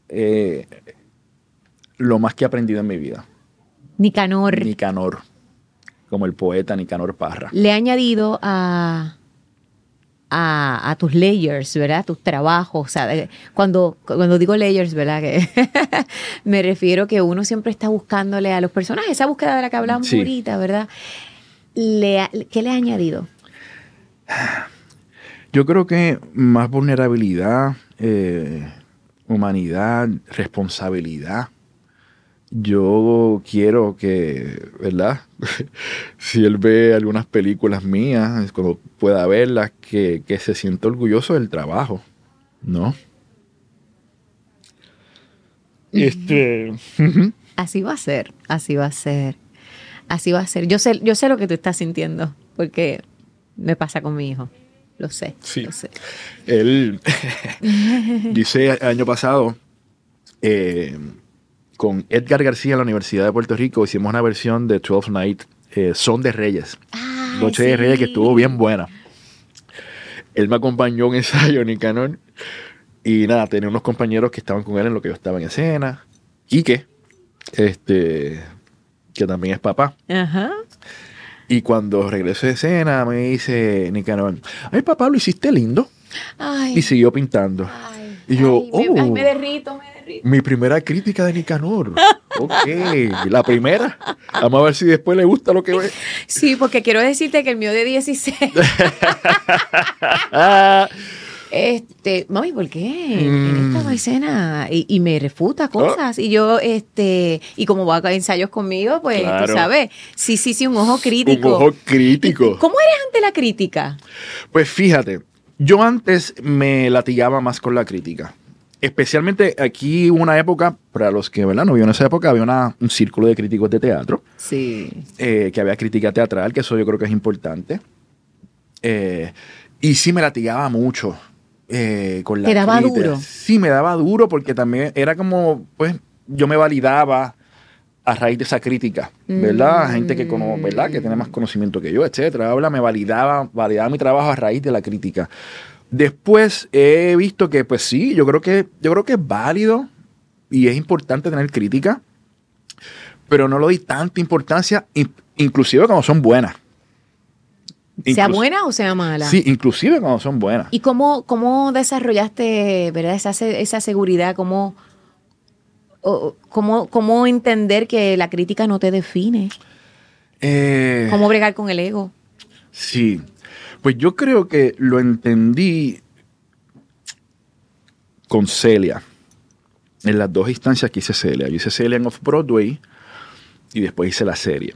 lo más que he aprendido en mi vida. Nicanor, como el poeta Nicanor Parra. Le ha añadido a tus layers, ¿verdad? Tus trabajos. O sea, cuando digo layers, ¿verdad? Que me refiero que uno siempre está buscándole a los personajes, esa búsqueda de la que hablamos ahorita, ¿verdad? ¿Qué le ha añadido? Yo creo que más vulnerabilidad, humanidad, responsabilidad. Yo quiero que, ¿verdad? Si él ve algunas películas mías, cuando pueda verlas, que se sienta orgulloso del trabajo, ¿no? Así va a ser, así va a ser, así va a ser. Yo sé lo que tú estás sintiendo, porque me pasa con mi hijo. Lo sé, Sí. lo sé. Él, yo hice el año pasado con Edgar García en la Universidad de Puerto Rico, hicimos una versión de 12 Night, Son de Reyes. Noche de Reyes, que estuvo bien buena. Él me acompañó en ensayo, Nicanor. Y nada, tenía unos compañeros que estaban con él en lo que yo estaba en escena. Quique, que también es papá. Ajá. Y cuando regresé de escena, me dice Nicanor, ay papá, lo hiciste lindo. Ay, Y siguió pintando. ay, Y yo, ay, me derrito. mi primera crítica de Nicanor. Ok, la primera. Vamos a ver si después le gusta lo que ve. Sí, porque quiero decirte que el mío de 16. Mami, ¿por qué? En esta escena y me refuta cosas. Y yo, y como va a ensayos conmigo, pues, Claro. tú sabes. Sí, un ojo crítico. Un ojo crítico. ¿Cómo eres ante la crítica? Pues fíjate, yo antes me latigaba más con la crítica. Especialmente aquí hubo una época, para los que ¿verdad? No vieron esa época, había un círculo de críticos de teatro, Sí. que había crítica teatral, que eso yo creo que es importante. Y sí me latigaba mucho con la ¿Te daba crítica. duro? Sí, me daba duro porque también era como, pues, yo me validaba a raíz de esa crítica, ¿verdad? Gente que ¿verdad? Que tiene más conocimiento que yo, etcétera. Me validaba mi trabajo a raíz de la crítica. Después he visto que, pues sí, yo creo que es válido y es importante tener crítica, pero no le doy tanta importancia, inclusive cuando son buenas. ¿Sea buena o sea mala? Sí, inclusive cuando son buenas. ¿Y cómo desarrollaste, verdad, esa seguridad? ¿Cómo entender que la crítica no te define? ¿Cómo bregar con el ego? Sí, pues yo creo que lo entendí con Celia. En las dos instancias que hice Celia. Yo hice Celia en Off-Broadway y después hice la serie.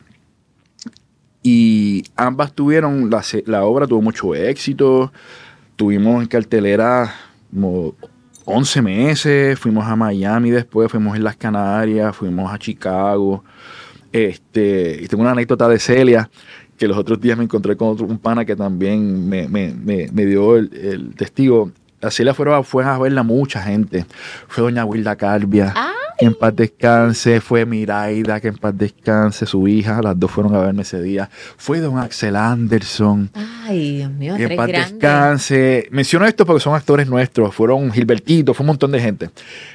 Y ambas tuvieron, la obra tuvo mucho éxito. Tuvimos en cartelera como 11 meses. Fuimos a Miami después, fuimos en las Canarias, fuimos a Chicago. Y tengo una anécdota de Celia, que los otros días me encontré con un pana que también me dio el testigo. A Celia fue a verla mucha gente. Fue doña Wilda Calvia, que en paz descanse. Fue Miraida, que en paz descanse, su hija. Las dos fueron a verme ese día. Fue don Axel Anderson, Ay, Dios mío, que en tres paz grandes. descanse. Menciono esto porque son actores nuestros. Fueron Gilbertito, fue un montón de gente.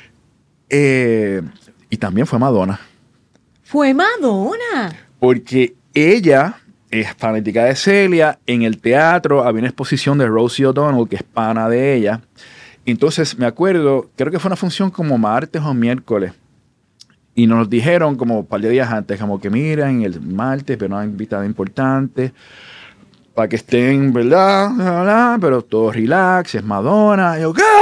Y también fue Madonna. Fue Madonna. Porque ella es fanática de Celia. En el teatro había una exposición de Rosie O'Donnell, que es pana de ella. Entonces me acuerdo, creo que fue una función como martes o miércoles. Y nos dijeron como un par de días antes, como que miren, el martes, pero una invitada importante, para que estén, ¿verdad? Pero todo relax, es Madonna. Y yo, ¿qué?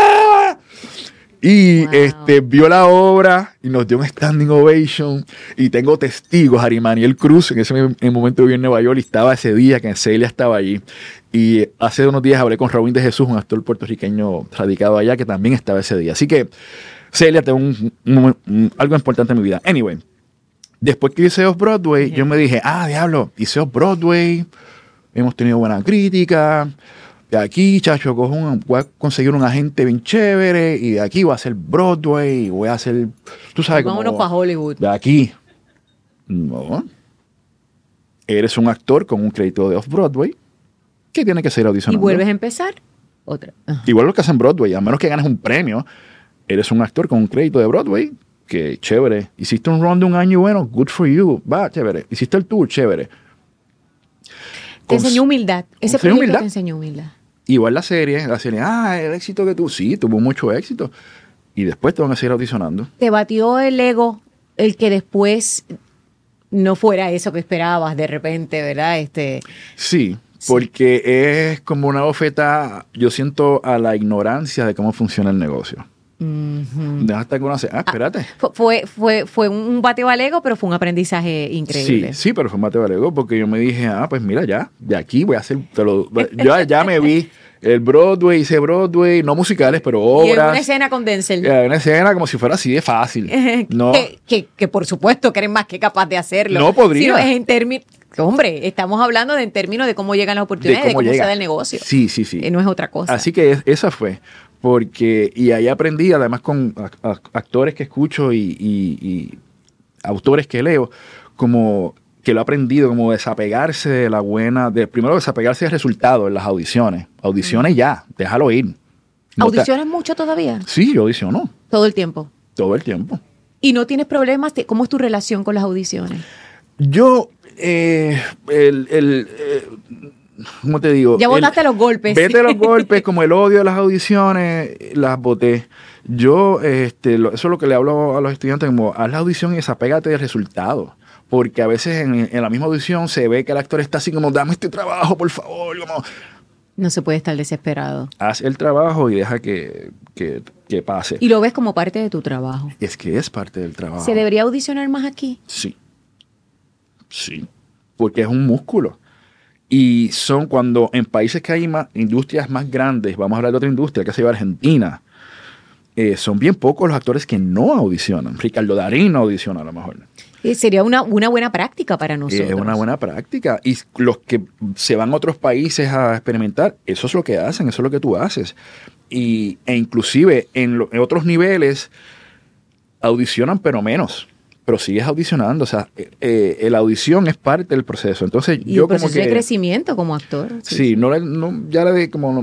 Y Wow. vio la obra y nos dio un standing ovation. Y tengo testigos, Arimaniel Cruz, en ese momento vivía en Nueva York y estaba ese día que Celia estaba allí. Y hace unos días hablé con Raúl de Jesús, un actor puertorriqueño radicado allá, que también estaba ese día. Así que Celia tengo algo importante en mi vida. Anyway, después que hice Off-Broadway, yo me dije, diablo, hice Off-Broadway, hemos tenido buena crítica. De aquí, chacho, voy a conseguir un agente bien chévere y de aquí voy a hacer Broadway y voy a hacer, tú sabes cómo. Vámonos para Hollywood. De aquí. No. Eres un actor con un crédito de Off-Broadway que tiene que ser ¿Y audicionando. vuelves a empezar? Otra. Igual lo que hacen Broadway, a menos que ganes un premio, eres un actor con un crédito de Broadway, que chévere. Hiciste un run de un año, bueno, good for you, va, chévere. Hiciste el tour, chévere. Te enseñó humildad. Ese enseñó proyecto humildad. te enseñó humildad. Igual la serie, el éxito que tú, sí, tuvo mucho éxito. Y después te van a seguir audicionando. ¿Te batió el ego el que después no fuera eso que esperabas de repente, verdad? Sí, porque es como una bofeta, yo siento, a la ignorancia de cómo funciona el negocio. Deja hasta que uno hace, espérate. Fue un bateo al ego, pero fue un aprendizaje increíble. Sí, pero fue Mateo Valego porque yo me dije, pues mira, ya, de aquí voy a hacer, yo ya me vi el Broadway, hice Broadway, no musicales, pero Y en obras. una escena con Denzel. Una escena como si fuera así de fácil. No, que por supuesto que eres más que capaz de hacerlo. No podría. Sino es en términos... Hombre, estamos hablando en términos de cómo llegan las oportunidades, de cómo se llega. da el negocio. Sí. No es otra cosa. Así que esa fue. Porque, y ahí aprendí, además con actores que escucho y autores que leo, como que lo he aprendido, como desapegarse de la buena, primero desapegarse del resultado en las audiciones. Audiciones ya, déjalo ir. ¿Audicionas mucho todavía? Sí, yo audiciono Todo el tiempo. todo el tiempo. ¿Y no tienes problemas? ¿Cómo es tu relación con las audiciones? Yo, ¿cómo te digo? Ya botaste los golpes. Vete los golpes, como el odio de las audiciones, las boté. Yo, eso es lo que le hablo a los estudiantes, como haz la audición y desapégate del resultado. Porque a veces en la misma audición se ve que el actor está así como, dame este trabajo, por favor. Como, No se puede estar desesperado. haz el trabajo y deja que pase. Y lo ves como parte de tu trabajo. Es que es parte del trabajo. ¿Se debería audicionar más aquí? Sí. Porque es un músculo. Y son cuando en países que hay industrias más grandes, vamos a hablar de otra industria, que se llama Argentina, son bien pocos los actores que no audicionan. Ricardo Darín no audiciona a lo mejor. Sería una buena práctica para nosotros. Es una buena práctica. Y los que se van a otros países a experimentar, eso es lo que hacen, eso es lo que tú haces. E inclusive en otros niveles audicionan, pero menos. Pero sigues audicionando. O sea, la audición es parte del proceso. Entonces, Y yo el proceso como que... de crecimiento como actor. Sí, ya le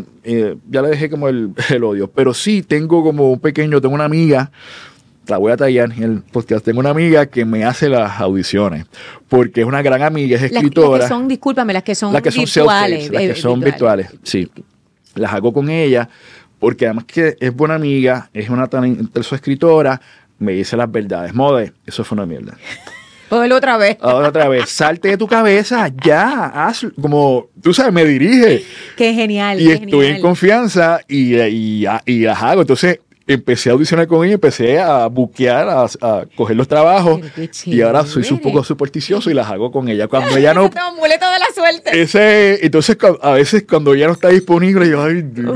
dejé como el odio. Pero sí tengo tengo una amiga, la voy a tallar en el podcast, tengo una amiga que me hace las audiciones. Porque es una gran amiga, es escritora. Las que son, discúlpame, las que son virtuales. Self-tapes, las que son virtuales, sí. Las hago con ella, porque además que es buena amiga, es una talentosa escritora, me dice las verdades. Mode, eso fue una mierda. Ponlo otra vez. Ahora otra vez, salte de tu cabeza, ya, hazlo. Como, tú sabes, me dirige. Qué genial. Y qué estoy genial. en confianza y las hago. Entonces, empecé a audicionar con ella, empecé a buquear, a coger los trabajos. Pero qué Y ahora soy un chévere. poco supersticioso y las hago con ella. Cuando ella no... Te amuleto de la suerte. Entonces, a veces cuando ella no está disponible, yo, ay, Dios,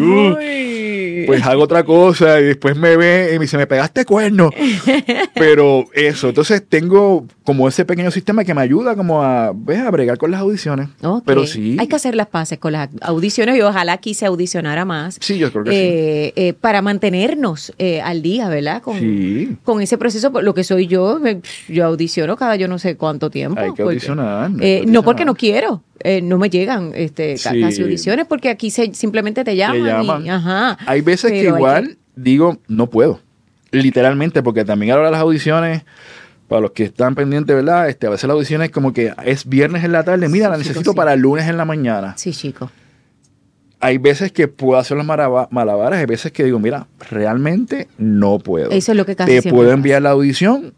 Uy. pues hago otra cosa y después me ve y me dice, me pegaste cuerno. Pero eso, entonces tengo como ese pequeño sistema que me ayuda como a bregar con las audiciones. Ok. Pero sí. Hay que hacer las paces con las audiciones y ojalá aquí se audicionara más. Sí, yo creo que sí. Para mantenernos al día, ¿verdad? Sí. Con ese proceso, lo que soy yo audiciono cada yo no sé cuánto tiempo. Hay que porque, audicionar. no porque no quiero. No me llegan Sí. casi audiciones porque aquí simplemente te llaman. Te llaman. Ajá. Hay veces que Pero hay igual digo, no puedo. Literalmente, porque también a la hora de las audiciones, para los que están pendientes, ¿verdad? A veces la audición es como que es viernes en la tarde. Mira, Sí, la chico, necesito sí. para el lunes en la mañana. Sí, chico. Hay veces que puedo hacer los malabares, hay veces que digo, mira, realmente no puedo. Eso es lo que casi Te siempre puedo pasa. enviar la audición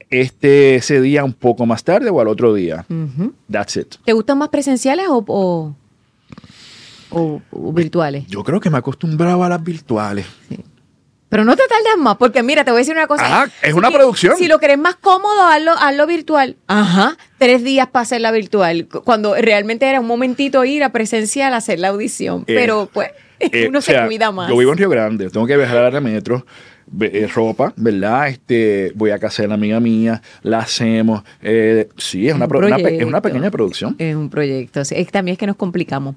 ese día un poco más tarde o al otro día. Ujú. That's it. ¿Te gustan más presenciales o virtuales? Yo creo que me acostumbraba a las virtuales. Pero no te tardas más, porque mira, te voy a decir una cosa. Ah, es una producción. Si lo querés más cómodo, hazlo virtual. Ajá. 3 días para hacerla virtual. Cuando realmente era un momentito ir a presencial a hacer la audición. Pero pues, uno se cuida más. Yo vivo en Río Grande, tengo que viajar a la metro, ropa, ¿verdad? Voy a casa de la amiga mía, la hacemos. Sí, es una pequeña producción. Es un proyecto. Sí, también es que nos complicamos.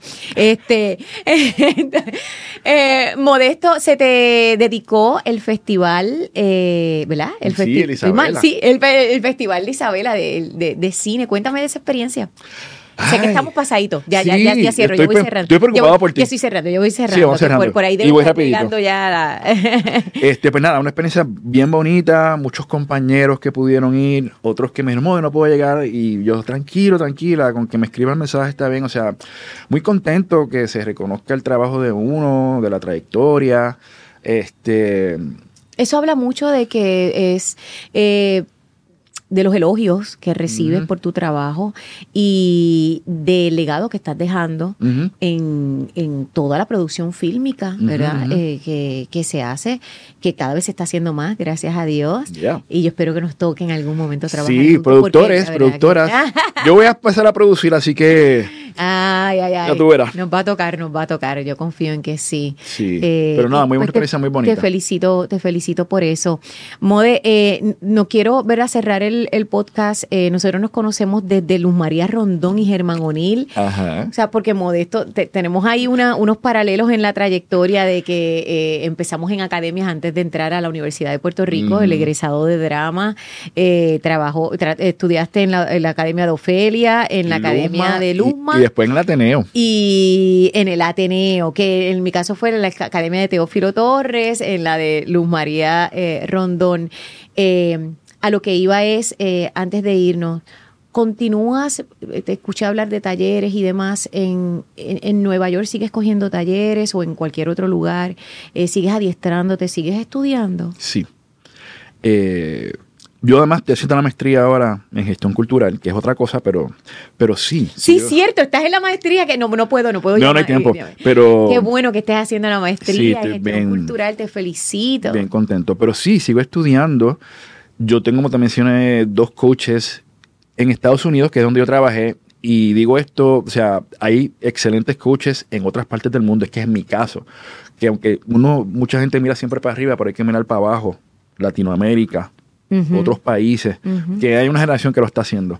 Modesto, se te dedicó el festival, ¿verdad? Sí, el Isabela. Sí, el festival de Isabela de cine. Cuéntame de esa experiencia. Sé que Ay, estamos pasaditos. Ya sí, cierro. Yo voy cerrando. estoy preocupado por ti. Ya estoy cerrando. Yo voy cerrando. Sí, vamos cerrando. Por ahí Y debe voy estar rapidito. llegando ya Pues nada, una experiencia bien bonita, muchos compañeros que pudieron ir, otros que me dijeron, no puedo llegar, y yo tranquila, con que me escriban el mensaje está bien, o sea, muy contento que se reconozca el trabajo de uno, de la trayectoria, Eso habla mucho de que es de los elogios que recibes por tu trabajo y del legado que estás dejando en toda la producción fílmica, ¿verdad? Que se hace, que cada vez se está haciendo más, gracias a Dios. Yeah. Y yo espero que nos toque en algún momento trabajar Sí, juntos, productores, porque la verdad productoras. Yo voy a empezar a producir, así que Ay. ya tú verás. Nos va a tocar. Yo confío en que sí. Sí, pero nada, muy buena experiencia, muy bonita. Te felicito por eso. Mode, no quiero ver a cerrar el podcast. Nosotros nos conocemos desde Luz María Rondón y Germán O'Neill. Ajá. O sea, porque Modesto, tenemos ahí unos paralelos en la trayectoria de que empezamos en academias antes de entrar a la Universidad de Puerto Rico, el egresado de drama, estudiaste en la Academia de Ofelia, en la Academia de Luma. Y después en el Ateneo. Y en el Ateneo, que en mi caso fue en la Academia de Teófilo Torres, en la de Luz María Rondón. A lo que iba es, antes de irnos, ¿continúas? Te escuché hablar de talleres y demás. ¿En Nueva York sigues cogiendo talleres o en cualquier otro lugar? ¿Sigues adiestrándote? ¿Sigues estudiando? Sí. Yo además estoy haciendo la maestría ahora en gestión cultural, que es otra cosa, pero sí. Sí, yo, cierto, estás en la maestría que no puedo. No hay tiempo, pero... Qué bueno que estés haciendo la maestría Sí, en gestión cultural, te felicito. Bien contento, pero sí, sigo estudiando. Yo tengo, como te mencioné, 2 coaches en Estados Unidos, que es donde yo trabajé, y digo esto, o sea, hay excelentes coaches en otras partes del mundo, es que es mi caso, que aunque mucha gente mira siempre para arriba, pero hay que mirar para abajo, Latinoamérica, otros países, que hay una generación que lo está haciendo.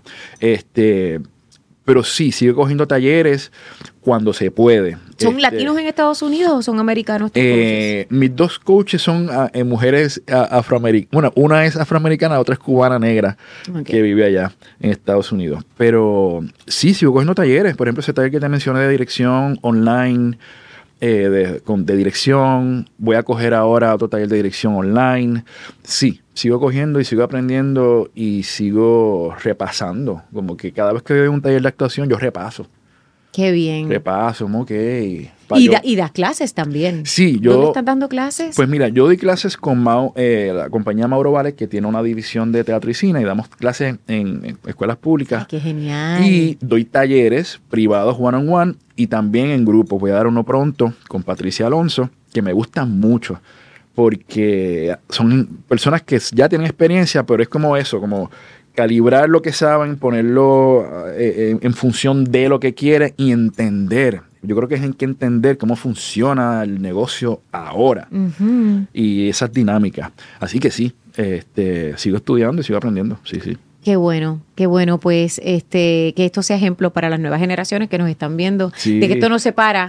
Pero sí, sigo cogiendo talleres cuando se puede. ¿Son latinos en Estados Unidos o son americanos tus coaches? Mis 2 coaches son mujeres afroamericanas. Bueno, una es afroamericana, la otra es cubana negra, que vive allá en Estados Unidos. Pero sí, sigo cogiendo talleres. Por ejemplo, ese taller que te mencioné de dirección online, de dirección. Voy a coger ahora otro taller de dirección online. Sí, sigo cogiendo y sigo aprendiendo y sigo repasando. Como que cada vez que veo un taller de actuación, yo repaso. Qué bien. Repaso, ok. Y das clases también. Sí, ¿Dónde estás dando clases? Pues mira, yo doy clases con la compañía Mauro Vales, que tiene una división de teatro y cine, y damos clases en escuelas públicas. Ay, qué genial. Y doy talleres privados one-on-one y también en grupo. Voy a dar uno pronto con Patricia Alonso, que me gustan mucho, porque son personas que ya tienen experiencia, pero es como eso, como calibrar lo que saben, ponerlo en función de lo que quieren y entender. Yo creo que hay que entender cómo funciona el negocio ahora y esas dinámicas. Así que sí, sigo estudiando y sigo aprendiendo. Sí, sí. Qué bueno, pues que esto sea ejemplo para las nuevas generaciones que nos están viendo, Sí. de que esto no se para.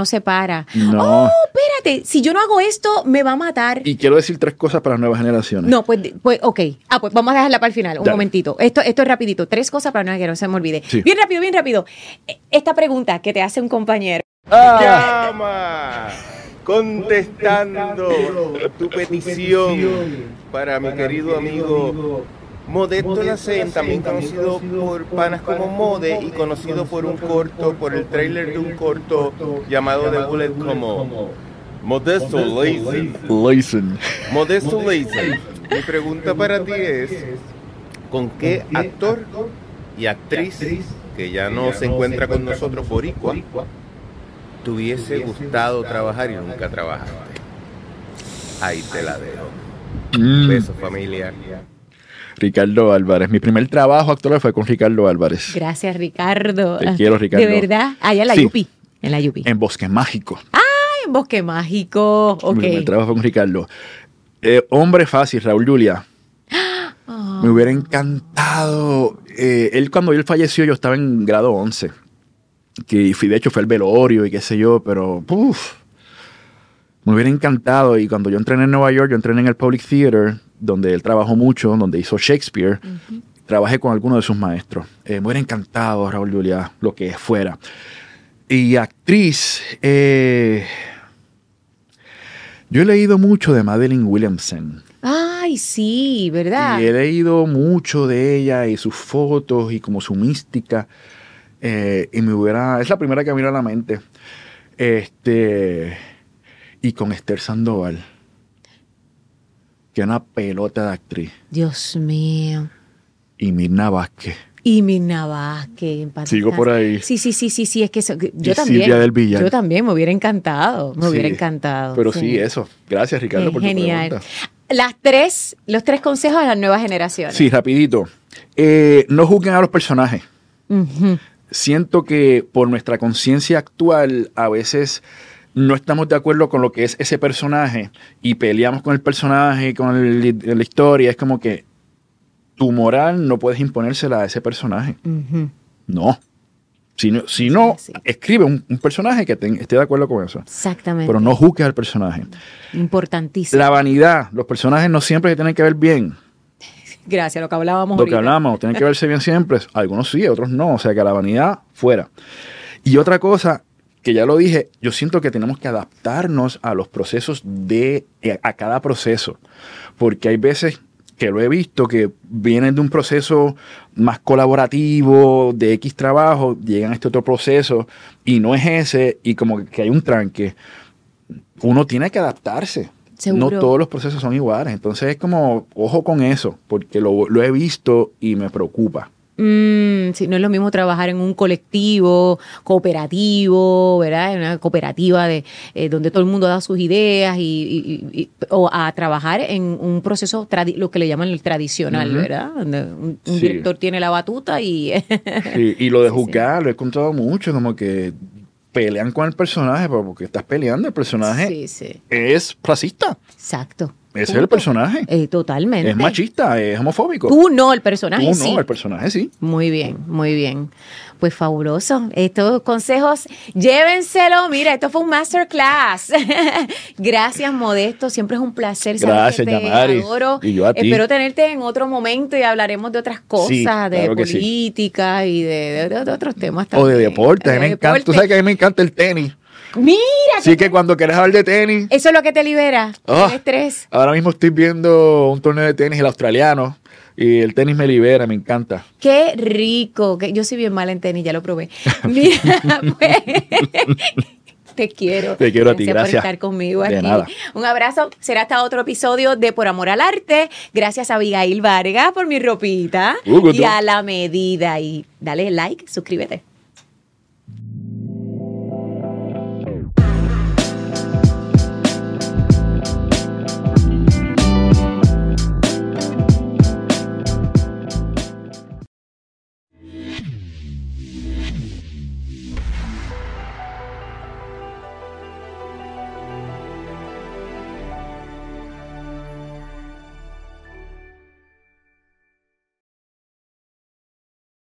No. Oh, espérate, si yo no hago esto, me va a matar. Y quiero decir 3 cosas para las nuevas generaciones. No, pues ok. Pues vamos a dejarla para el final, un Dale. momentito. Esto es rapidito, 3 cosas para que no se me olvide. Sí. Bien rápido. Esta pregunta que te hace un compañero. Llama contestando tu petición para mi querido amigo Modesto Lacen, también conocido por panas como Mode y conocido por el trailer de un corto llamado The Bullet como Modesto Lacen. Modesto Lacen. Mi pregunta para ti es, ¿con qué actor y actriz que ya no se encuentra con nosotros boricua te hubiese gustado trabajar y nunca trabajaste? Ahí te la dejo. Besos, familia. Ricardo Álvarez. Mi primer trabajo actoral fue con Ricardo Álvarez. Gracias, Ricardo. Te quiero, Ricardo. ¿De verdad? Allá en la Sí. Yupi. En la Yupi. En Bosque Mágico. En Bosque Mágico. Ok. Mi primer trabajo fue con Ricardo. Hombre fácil, Raúl Juliá. Me hubiera encantado. Cuando él falleció, yo estaba en grado 11. Que de hecho fue el velorio y qué sé yo, pero me hubiera encantado. Y cuando yo entrené en Nueva York, yo entrené en el Public Theater, donde él trabajó mucho, donde hizo Shakespeare. Trabajé con algunos de sus maestros. Me hubiera encantado Raúl Juliá, lo que fuera. Y actriz, yo he leído mucho de Madeline Williamson. Ay, sí, ¿verdad? Y he leído mucho de ella y sus fotos y como su mística. Y es la primera que me vino a la mente. Y con Esther Sandoval, que es una pelota de actriz. Dios mío. y Mirna Vázquez. Y Mirna Vázquez, en paz Sigo descanse. por ahí. Sí, es que yo Y también. Silvia del Villar. Yo también, me hubiera encantado, Sí, Pero sí, eso. Gracias, Ricardo, por tu genial. pregunta. Los tres consejos a las nuevas generaciones. Sí, rapidito. No juzguen a los personajes. Ujú. Siento que por nuestra conciencia actual a veces no estamos de acuerdo con lo que es ese personaje y peleamos con el personaje, con la historia. Es como que tu moral no puedes imponérsela a ese personaje. Ujú. No. Si no, Sí. escribe un personaje que esté de acuerdo con eso. Exactamente. Pero no juzgues al personaje. Importantísimo. La vanidad. Los personajes no siempre se tienen que ver bien. Gracias, lo que hablábamos Lo que ahorita. hablamos, tienen que verse bien siempre. Algunos sí, otros no. O sea, que la vanidad fuera. Y otra cosa, que ya lo dije, yo siento que tenemos que adaptarnos a los procesos a cada proceso. Porque hay veces que lo he visto que vienen de un proceso más colaborativo, de X trabajo, llegan a este otro proceso y no es ese, y como que hay un tranque. Uno tiene que adaptarse. Seguro. No todos los procesos son iguales. Entonces es como, ojo con eso, porque lo he visto y me preocupa. Sí, no es lo mismo trabajar en un colectivo cooperativo, ¿verdad? En una cooperativa donde todo el mundo da sus ideas o a trabajar en un proceso, lo que le llaman el tradicional, Ujú. ¿verdad? Donde un Sí. director tiene la batuta y... Y lo de Sí, juzgar, lo he encontrado mucho, como que pelean con el personaje, pero porque estás peleando, el personaje Sí, sí, es racista. exacto. Ese es Punto. el personaje. Totalmente. Es machista, es homofóbico. Tú no, el personaje Tú sí. no, el personaje sí. Muy bien, muy bien. Pues fabuloso. Estos consejos, llévenselo. Mira, esto fue un masterclass. Gracias, Modesto. Siempre es un placer. Sabes Gracias, que te Yamari. adoro. Y yo a ti. Espero tenerte en otro momento y hablaremos de otras cosas, Sí, de claro que sí. política y de otros temas O de también. deporte. A mí me encanta. Tú sabes que a mí me encanta el tenis. Mira, Así que cuando quieres hablar de tenis, eso es lo que te libera. Ah. El estrés. ahora mismo estoy viendo un torneo de tenis, el australiano, y el tenis me libera, me encanta. Qué rico. Yo soy bien mala en tenis, ya lo probé. Mira, pues, te quiero. Te quiero a ti, gracias. por estar conmigo De aquí. nada. Un abrazo. Será hasta otro episodio de Por Amor al Arte. Gracias a Abigail Vargas por mi ropita. Gusto. Y a La Medida. Y dale like, suscríbete.